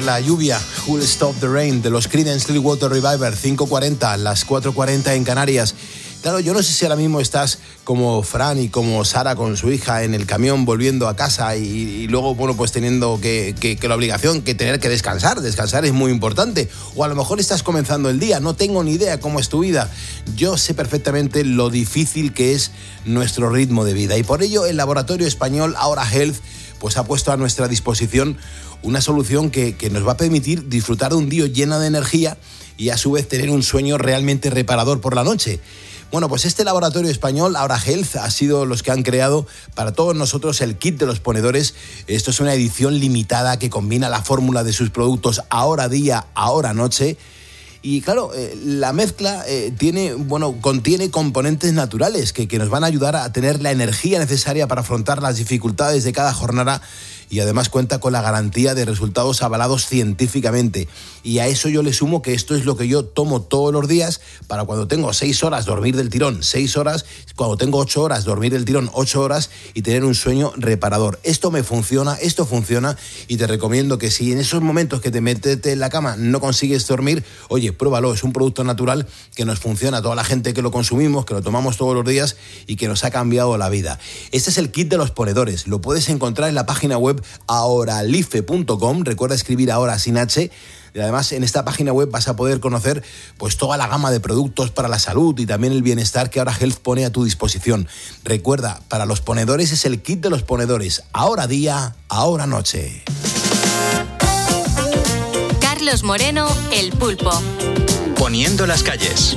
la lluvia. Who'll Stop the Rain de los Creedence Clearwater Revival, cinco cuarenta, las cuatro cuarenta en Canarias. Claro, yo no sé si ahora mismo estás como Fran y como Sara con su hija en el camión volviendo a casa y, y luego, bueno, pues teniendo que, que, que la obligación que tener que descansar. Descansar es muy importante. O a lo mejor estás comenzando el día, no tengo ni idea cómo es tu vida. Yo sé perfectamente lo difícil que es nuestro ritmo de vida y por ello el laboratorio español Aura Health pues ha puesto a nuestra disposición una solución que, que nos va a permitir disfrutar de un día lleno de energía y a su vez tener un sueño realmente reparador por la noche. Bueno, pues este laboratorio español, Aura Health, ha sido los que han creado para todos nosotros el kit de los ponedores. Esto es una edición limitada que combina la fórmula de sus productos ahora día, ahora noche. Y claro, eh, la mezcla eh, tiene, bueno, contiene componentes naturales que, que nos van a ayudar a tener la energía necesaria para afrontar las dificultades de cada jornada y además cuenta con la garantía de resultados avalados científicamente. Y a eso yo le sumo que esto es lo que yo tomo todos los días para cuando tengo seis horas dormir del tirón, seis horas, cuando tengo ocho horas dormir del tirón, ocho horas y tener un sueño reparador. Esto me funciona, esto funciona y te recomiendo que si en esos momentos que te metes en la cama no consigues dormir, oye, pruébalo, es un producto natural que nos funciona a toda la gente que lo consumimos, que lo tomamos todos los días y que nos ha cambiado la vida. Este es el kit de los ponedores, lo puedes encontrar en la página web ahoralife punto com, recuerda escribir ahora sin H. Y además en esta página web vas a poder conocer pues toda la gama de productos para la salud y también el bienestar que Aura Health pone a tu disposición. Recuerda, para los ponedores es el kit de los ponedores, ahora día, ahora noche. Carlos Moreno, El Pulpo. Poniendo las calles.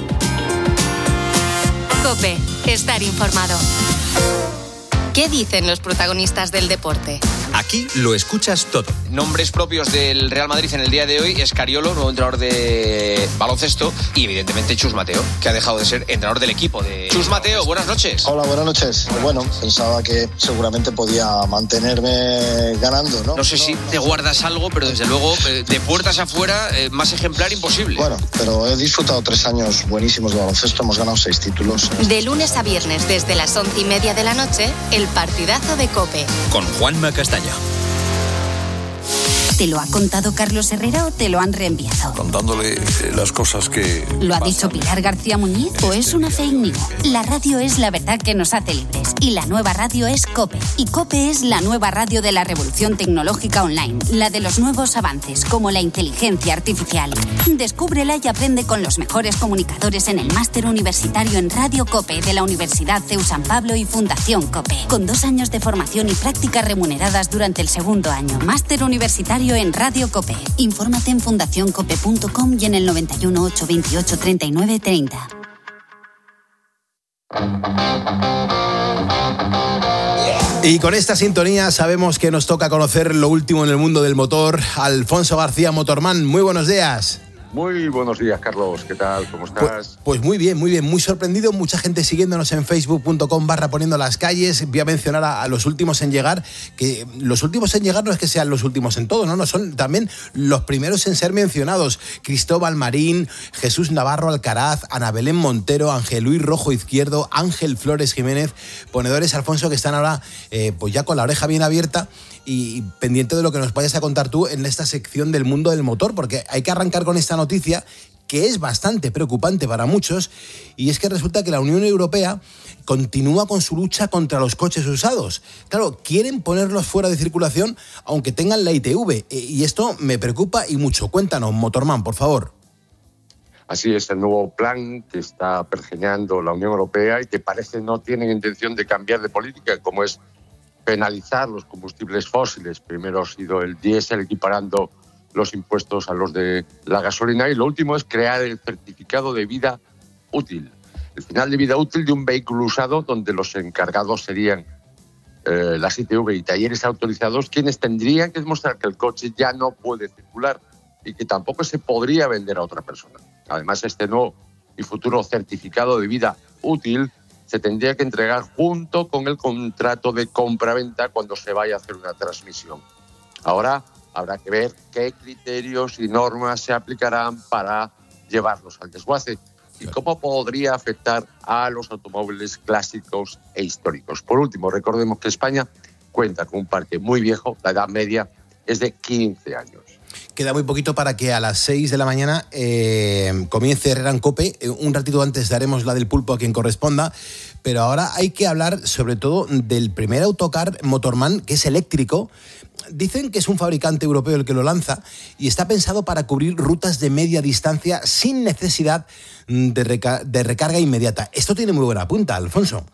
COPE, estar informado. ¿Qué dicen los protagonistas del deporte? Aquí lo escuchas todo. Nombres propios del Real Madrid en el día de hoy: Escariolo, nuevo entrenador de baloncesto, y evidentemente Chus Mateo, que ha dejado de ser entrenador del equipo de... Chus Mateo, buenas noches. Hola, buenas noches. Bueno, pensaba que seguramente podía mantenerme ganando, ¿no? No sé si te guardas algo, pero desde luego, de puertas afuera, más ejemplar imposible. Bueno, pero he disfrutado tres años buenísimos de baloncesto, hemos ganado seis títulos. De lunes a viernes, desde las once y media de la noche, el partidazo de COPE. Con Juanma Castaño. ¿Te lo ha contado Carlos Herrera o te lo han reenviado? Contándole las cosas que... ¿Lo ha dicho Pilar García Muñiz o es una fake news? La radio es la verdad que nos hace libres y la nueva radio es COPE. Y COPE es la nueva radio de la revolución tecnológica online, la de los nuevos avances como la inteligencia artificial. Descúbrela y aprende con los mejores comunicadores en el máster universitario en Radio COPE de la Universidad C E U San Pablo y Fundación COPE. Con dos años de formación y prácticas remuneradas durante el segundo año. Máster universitario en Radio COPE. Infórmate en fundación cope punto com y en el noventa y uno, ochocientos veintiocho, treinta y nueve treinta. Y con esta sintonía sabemos que nos toca conocer lo último en el mundo del motor. Alfonso García, Motorman, muy buenos días. Muy buenos días, Carlos. ¿Qué tal? ¿Cómo estás? Pues, pues muy bien, muy bien. Muy sorprendido. Mucha gente siguiéndonos en facebook punto com barra poniendo las calles. Voy a mencionar a, a los últimos en llegar, que los últimos en llegar no es que sean los últimos en todo, no, no, son también los primeros en ser mencionados. Cristóbal Marín, Jesús Navarro Alcaraz, Ana Belén Montero, Ángel Luis Rojo Izquierdo, Ángel Flores Jiménez, ponedores, Alfonso, que están ahora eh, pues ya con la oreja bien abierta y pendiente de lo que nos vayas a contar tú en esta sección del mundo del motor, porque hay que arrancar con esta noticia que es bastante preocupante para muchos, y es que resulta que la Unión Europea continúa con su lucha contra los coches usados. Claro, quieren ponerlos fuera de circulación aunque tengan la I T V, y esto me preocupa y mucho. Cuéntanos, Motorman, por favor. Así es, el nuevo plan que está pergeñando la Unión Europea y que parece no tienen intención de cambiar de política, como es penalizar los combustibles fósiles. Primero ha sido el diésel, equiparando los impuestos a los de la gasolina, y lo último es crear el certificado de vida útil, el final de vida útil de un vehículo usado, donde los encargados serían eh, las I T V y talleres autorizados, quienes tendrían que demostrar que el coche ya no puede circular y que tampoco se podría vender a otra persona. Además, este nuevo y futuro certificado de vida útil se tendría que entregar junto con el contrato de compra-venta cuando se vaya a hacer una transmisión. Ahora habrá que ver qué criterios y normas se aplicarán para llevarlos al desguace y cómo podría afectar a los automóviles clásicos e históricos. Por último, recordemos que España cuenta con un parque muy viejo. La edad media es de quince años. Queda muy poquito para que a las seis de la mañana eh, comience Herrera en COPE. Un ratito antes daremos la del pulpo a quien corresponda. Pero ahora hay que hablar sobre todo del primer autocar Motorman, que es eléctrico. Dicen que es un fabricante europeo el que lo lanza y está pensado para cubrir rutas de media distancia sin necesidad de, reca- de recarga inmediata. Esto tiene muy buena punta, Alfonso.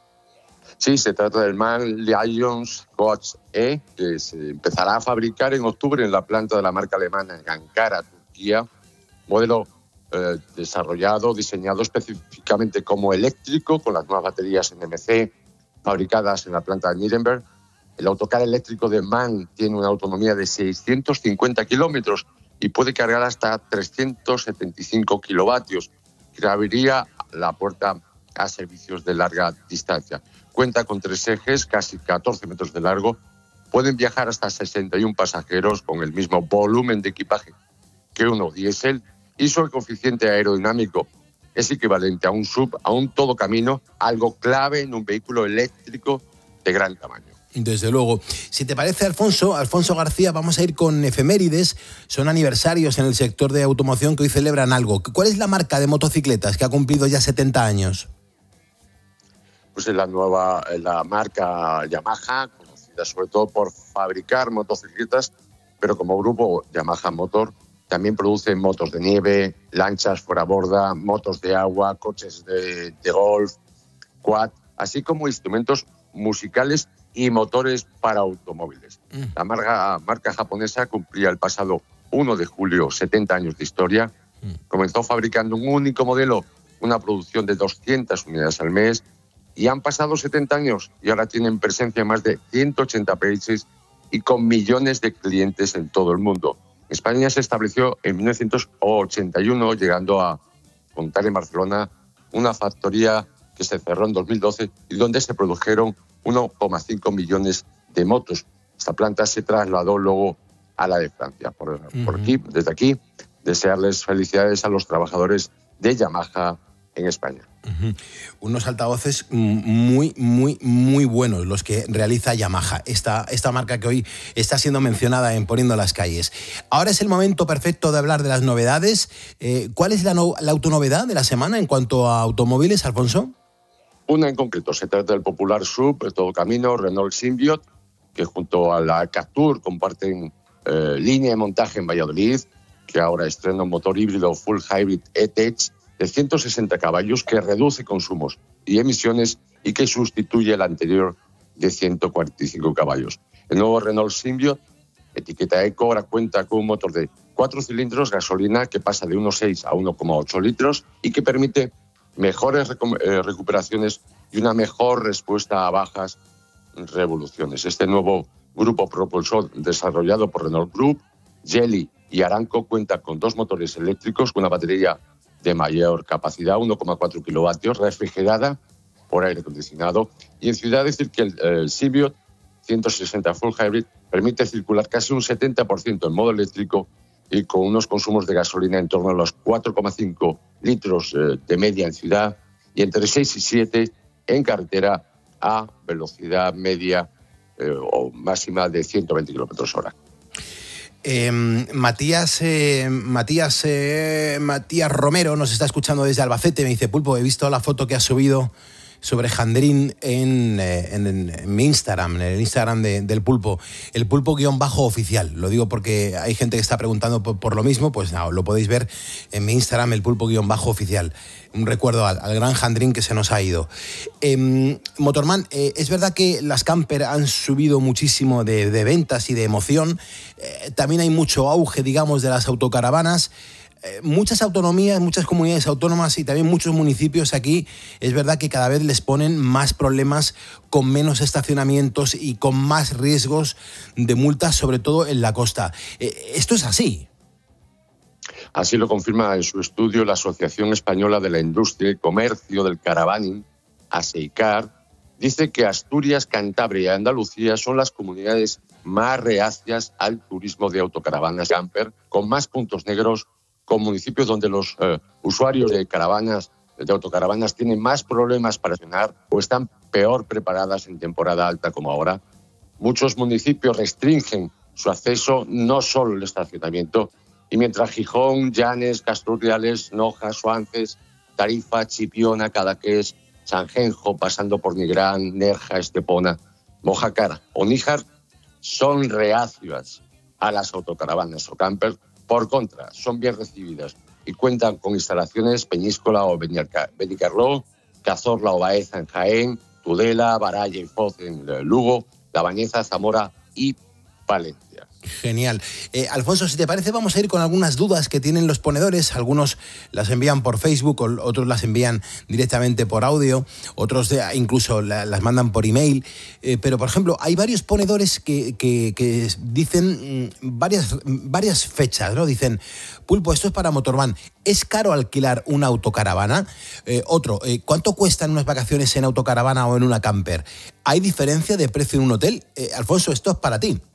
Sí, se trata del MAN Lions Coach E, que se empezará a fabricar en octubre en la planta de la marca alemana en Ankara, Turquía. Modelo eh, desarrollado, diseñado específicamente como eléctrico, con las nuevas baterías N M C fabricadas en la planta de Nuremberg. El autocar eléctrico de MAN tiene una autonomía de seiscientos cincuenta kilómetros y puede cargar hasta trescientos setenta y cinco kilovatios, que abriría la puerta a servicios de larga distancia. Cuenta con tres ejes, casi catorce metros de largo. Pueden viajar hasta sesenta y uno pasajeros con el mismo volumen de equipaje que uno diésel y su coeficiente aerodinámico es equivalente a un sub, a un todocamino, algo clave en un vehículo eléctrico de gran tamaño. Desde luego. Si te parece, Alfonso, Alfonso García, vamos a ir con efemérides. Son aniversarios en el sector de automoción que hoy celebran algo. ¿Cuál es la marca de motocicletas que ha cumplido ya setenta años? Pues es la nueva, la marca Yamaha, conocida sobre todo por fabricar motocicletas, pero como grupo Yamaha Motor también produce motos de nieve, lanchas fuera borda, motos de agua, coches de, de golf, quad, así como instrumentos musicales y motores para automóviles. Mm. La marca, marca japonesa cumplía el pasado primero de julio setenta años de historia. Mm. Comenzó fabricando un único modelo, una producción de doscientas unidades al mes, y han pasado setenta años y ahora tienen presencia en más de ciento ochenta países y con millones de clientes en todo el mundo. España se estableció en mil novecientos ochenta y uno, llegando a contar en Barcelona una factoría que se cerró en dos mil doce y donde se produjeron uno coma cinco millones de motos. Esta planta se trasladó luego a la de Francia. Por, uh-huh. por aquí, desde aquí, desearles felicidades a los trabajadores de Yamaha en España. Uh-huh. Unos altavoces muy, muy, muy buenos los que realiza Yamaha, esta, esta marca que hoy está siendo mencionada en Poniendo las Calles. Ahora es el momento perfecto de hablar de las novedades. Eh, ¿Cuál es la, no, la autonovedad de la semana en cuanto a automóviles, Alfonso? Una en concreto, se trata del popular S U V, el todocamino Renault Symbiote, que junto a la Captur comparten eh, línea de montaje en Valladolid, que ahora estrena un motor híbrido Full Hybrid E-Tech de ciento sesenta caballos que reduce consumos y emisiones y que sustituye el anterior de ciento cuarenta y cinco caballos. El nuevo Renault Symbiote, etiqueta Eco, ahora cuenta con un motor de cuatro cilindros, gasolina, que pasa de uno coma seis a uno coma ocho litros y que permite mejores recu- eh, recuperaciones y una mejor respuesta a bajas revoluciones. Este nuevo grupo propulsor desarrollado por Renault Group, Geely y Aramco cuenta con dos motores eléctricos con una batería de mayor capacidad, uno coma cuatro kilovatios, refrigerada por aire acondicionado. Y en ciudad decir que el, el Symbiote ciento sesenta Full Hybrid permite circular casi un setenta por ciento en modo eléctrico y con unos consumos de gasolina en torno a los cuatro coma cinco litros eh, de media en ciudad y entre seis y siete en carretera a velocidad media eh, o máxima de ciento veinte kilómetros hora. Eh, Matías, eh, Matías, eh, Matías Romero nos está escuchando desde Albacete. Me dice: Pulpo, he visto la foto que has subido sobre Jandrín en, en, en mi Instagram, en el Instagram de, del Pulpo, el Pulpo guión bajo oficial. Lo digo porque hay gente que está preguntando por, por lo mismo, pues no, lo podéis ver en mi Instagram, el Pulpo guión bajo oficial. Un recuerdo al, al gran Jandrín que se nos ha ido. Eh, Motorman, eh, es verdad que las camper han subido muchísimo de, de ventas y de emoción. Eh, también hay mucho auge, digamos, de las autocaravanas. Muchas autonomías, muchas comunidades autónomas y también muchos municipios aquí, es verdad que cada vez les ponen más problemas con menos estacionamientos y con más riesgos de multas, sobre todo en la costa. ¿Esto es así? Así lo confirma en su estudio la Asociación Española de la Industria y Comercio del Caravaning, ASEICAR. Dice que Asturias, Cantabria y Andalucía son las comunidades más reacias al turismo de autocaravanas camper, con más puntos negros, con municipios donde los eh, usuarios de caravanas, de autocaravanas, tienen más problemas para estacionar o están peor preparadas en temporada alta como ahora. Muchos municipios restringen su acceso, no solo el estacionamiento. Y mientras Gijón, Llanes, Casturriales, Nojas, Suances, Tarifa, Chipiona, Cadaqués, Sanjenjo, pasando por Nigrán, Nerja, Estepona, Mojácar o Níjar, son reacias a las autocaravanas o campers. Por contra, son bien recibidas y cuentan con instalaciones Peñíscola o Benicarló, Cazorla o Baeza en Jaén, Tudela, Baralla y Foz en Lugo, La Bañeza, Zamora y Palencia. Genial. Eh, Alfonso, si te parece, vamos a ir con algunas dudas que tienen los ponedores. Algunos las envían por Facebook, otros las envían directamente por audio, otros de, incluso la, las mandan por email. Eh, pero, por ejemplo, hay varios ponedores que, que, que dicen mmm, varias, varias fechas, ¿no? Dicen, Pulpo, esto es para Motorman. ¿Es caro alquilar una autocaravana? Eh, otro, eh, ¿cuánto cuestan unas vacaciones en autocaravana o en una camper? ¿Hay diferencia de precio en un hotel? Eh, Alfonso, esto es para ti.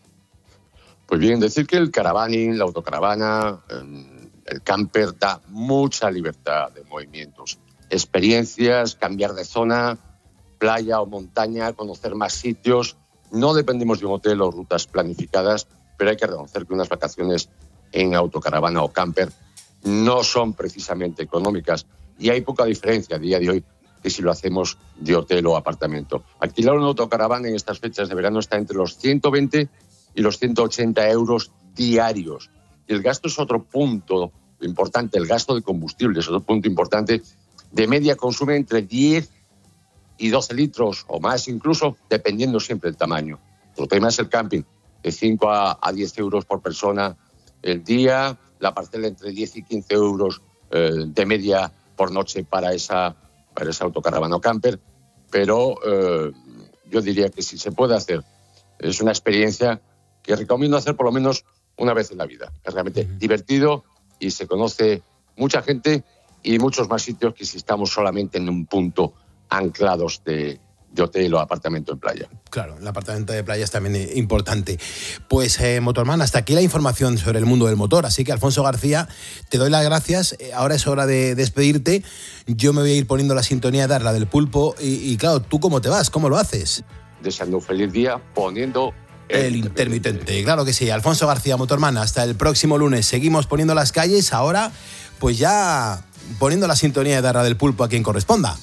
Pues bien, decir que el caravaning, la autocaravana, el camper da mucha libertad de movimientos, experiencias, cambiar de zona, playa o montaña, conocer más sitios. No dependemos de un hotel o rutas planificadas, pero hay que reconocer que unas vacaciones en autocaravana o camper no son precisamente económicas y hay poca diferencia a día de hoy que si lo hacemos de hotel o apartamento. Alquilar una autocaravana en estas fechas de verano está entre los ciento veinte y los ciento ochenta euros diarios. Y el gasto es otro punto importante, el gasto de combustible es otro punto importante. De media consume entre diez y doce litros o más incluso, dependiendo siempre del tamaño. Otro tema es el camping, de cinco a diez euros por persona el día, la parcela entre diez y quince euros eh, de media por noche para esa, para esa autocaravana o camper. Pero eh, yo diría que si se puede hacer, es una experiencia que recomiendo hacer por lo menos una vez en la vida. Es realmente uh-huh. divertido y se conoce mucha gente y muchos más sitios que si estamos solamente en un punto anclados de, de hotel o apartamento en playa. Claro, el apartamento de playa es también importante. Pues, eh, Motorman, hasta aquí la información sobre el mundo del motor. Así que, Alfonso García, te doy las gracias. Ahora es hora de despedirte. Yo me voy a ir poniendo la sintonía de la del Pulpo. Y, y claro, ¿tú cómo te vas? ¿Cómo lo haces? Deseando un feliz día poniendo... El intermitente, claro que sí. Alfonso García, Motorman, hasta el próximo lunes. Seguimos poniendo las calles, ahora pues ya poniendo la sintonía de Darra del Pulpo a quien corresponda.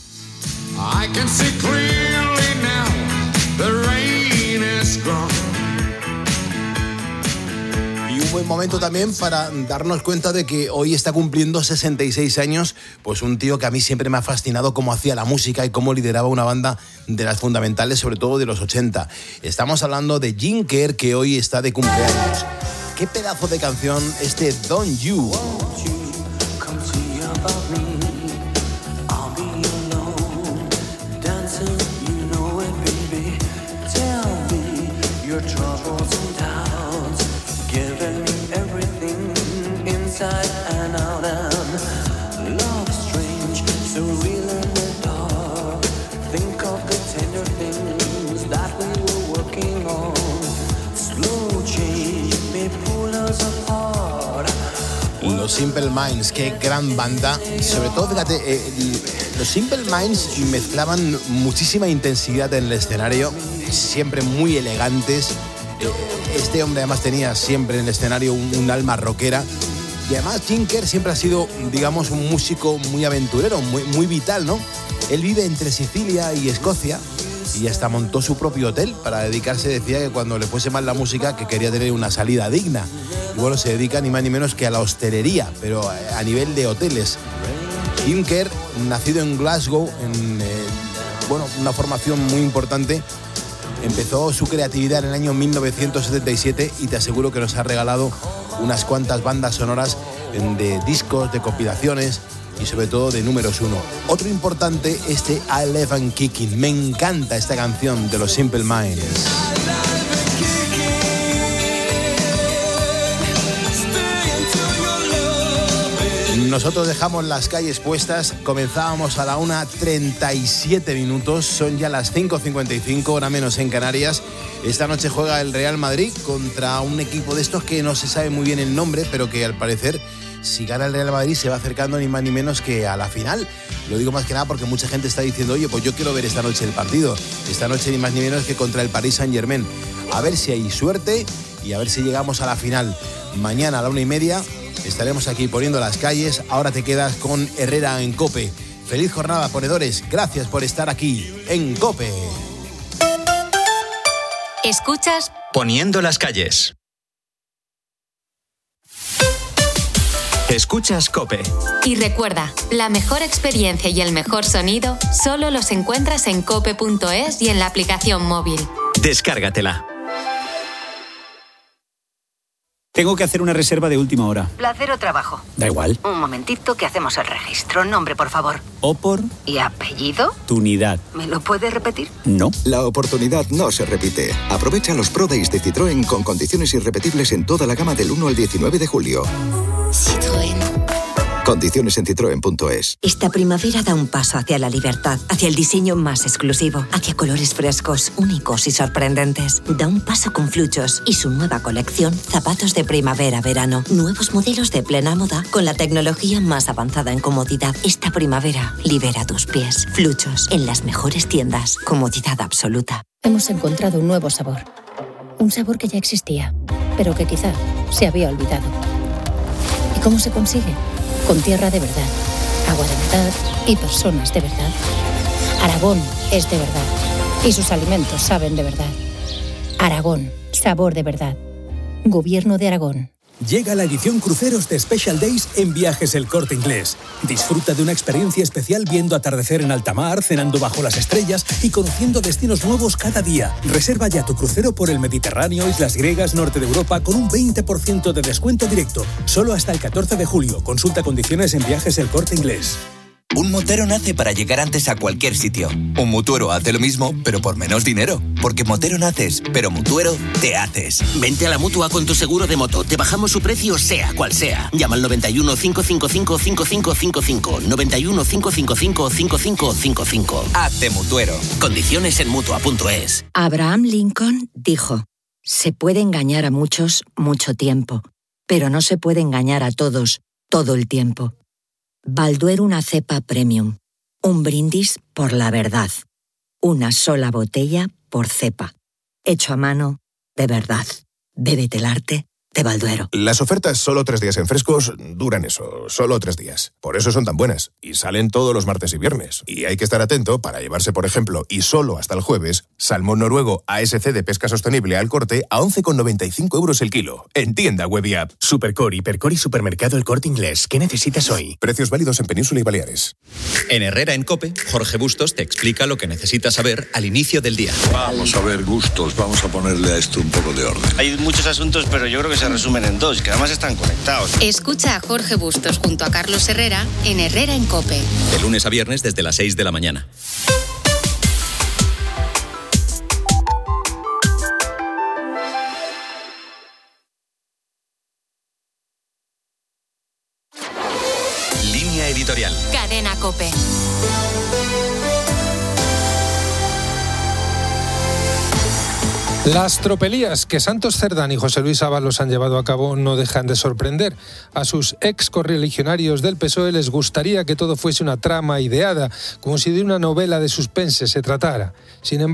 I can see clearly now, the rain is gone. Y un buen momento también para darnos cuenta de que hoy está cumpliendo sesenta y seis años, pues un tío que a mí siempre me ha fascinado cómo hacía la música y cómo lideraba una banda de las fundamentales, sobre todo de los ochenta. Estamos hablando de Jim Kerr, que hoy está de cumpleaños. Qué pedazo de canción este Don't You. Inside and out and love strange, so real in the dark. Think of the tender things that we were working on. Slow change may pull us apart. Los Simple Minds, qué gran banda. Sobre todo, fíjate, eh, los Simple Minds mezclaban muchísima intensidad en el escenario, siempre muy elegantes. Este hombre además tenía siempre en el escenario un, un alma rockera. Y además Jim Kerr siempre ha sido, digamos, un músico muy aventurero, muy, muy vital, ¿no? Él vive entre Sicilia y Escocia y hasta montó su propio hotel para dedicarse, decía que cuando le fuese mal la música, que quería tener una salida digna. Y bueno, se dedica ni más ni menos que a la hostelería, pero a nivel de hoteles. Jim Kerr, nacido en Glasgow, en eh, bueno, una formación muy importante, empezó su creatividad en el año mil novecientos setenta y siete y te aseguro que nos ha regalado unas cuantas bandas sonoras de discos, de compilaciones y sobre todo de números uno. Otro importante, este I Left and Kicking. Me encanta esta canción de los Simple Minds. Nosotros dejamos las calles puestas, comenzábamos a la una treinta y siete minutos, son ya las cinco cincuenta y cinco, hora menos en Canarias. Esta noche juega el Real Madrid contra un equipo de estos que no se sabe muy bien el nombre, pero que al parecer, si gana el Real Madrid, se va acercando ni más ni menos que a la final. Lo digo más que nada porque mucha gente está diciendo, oye, pues yo quiero ver esta noche el partido. Esta noche ni más ni menos que contra el Paris Saint-Germain. A ver si hay suerte y a ver si llegamos a la final. Mañana a la una y media estaremos aquí poniendo las calles. Ahora te quedas con Herrera en COPE. Feliz jornada, ponedores. Gracias por estar aquí en COPE. Escuchas Poniendo las calles. Escuchas COPE. Y recuerda, la mejor experiencia y el mejor sonido solo los encuentras en cope punto es y en la aplicación móvil. Descárgatela. Tengo que hacer una reserva de última hora. ¿Placer o trabajo? Da igual. Un momentito que hacemos el registro. Nombre, por favor. O por... ¿Y apellido? Tunidad. ¿Me lo puede repetir? No. La oportunidad no se repite. Aprovecha los Pro Days de Citroën con condiciones irrepetibles en toda la gama del uno al diecinueve de julio. Citroën. Condiciones en citroen punto es. Esta primavera da un paso hacia la libertad, hacia el diseño más exclusivo, hacia colores frescos, únicos y sorprendentes. Da un paso con Fluchos y su nueva colección Zapatos de Primavera-Verano. Nuevos modelos de plena moda con la tecnología más avanzada en comodidad. Esta primavera libera tus pies. Fluchos, en las mejores tiendas. Comodidad absoluta. Hemos encontrado un nuevo sabor. Un sabor que ya existía, pero que quizá se había olvidado. ¿Y cómo se consigue? Con tierra de verdad, agua de verdad y personas de verdad. Aragón es de verdad y sus alimentos saben de verdad. Aragón, sabor de verdad. Gobierno de Aragón. Llega la edición cruceros de Special Days en Viajes El Corte Inglés. Disfruta de una experiencia especial viendo atardecer en alta mar, cenando bajo las estrellas y conociendo destinos nuevos cada día. Reserva ya tu crucero por el Mediterráneo, islas griegas, norte de Europa con un veinte por ciento de descuento directo. Solo hasta el catorce de julio. Consulta condiciones en Viajes El Corte Inglés. Un motero nace para llegar antes a cualquier sitio. Un mutuero hace lo mismo, pero por menos dinero. Porque motero naces, pero mutuero te haces. Vente a la Mutua con tu seguro de moto. Te bajamos su precio sea cual sea. Llama al noventa y uno, cinco cinco cinco, cinco cinco cinco cinco. noventa y uno, cinco cinco cinco, cinco cinco cinco cinco. Hazte mutuero. Condiciones en Mutua punto es. Abraham Lincoln dijo: se puede engañar a muchos mucho tiempo, pero no se puede engañar a todos todo el tiempo. Balduero una cepa premium. Un brindis por la verdad. Una sola botella por cepa. Hecho a mano de verdad. Bébete el arte de Balduero. Las ofertas solo tres días en frescos duran eso, solo tres días. Por eso son tan buenas. Y salen todos los martes y viernes. Y hay que estar atento para llevarse, por ejemplo, y solo hasta el jueves, salmón noruego A S C de pesca sostenible al corte a once con noventa y cinco euros el kilo. En tienda web y app. Supercore, Hipercore y Supermercado El Corte Inglés. ¿Qué necesitas hoy? Precios válidos en Península y Baleares. En Herrera en COPE, Jorge Bustos te explica lo que necesitas saber al inicio del día. Vamos a ver, Bustos, vamos a ponerle a esto un poco de orden. Hay muchos asuntos, pero yo creo que se resumen en dos, que además están conectados. Escucha a Jorge Bustos junto a Carlos Herrera en Herrera en COPE. De lunes a viernes desde las seis de la mañana. Línea editorial. Cadena COPE. Las tropelías que Santos Cerdán y José Luis Ábalos han llevado a cabo no dejan de sorprender. A sus ex correligionarios del P S O E les gustaría que todo fuese una trama ideada, como si de una novela de suspense se tratara. Sin embargo,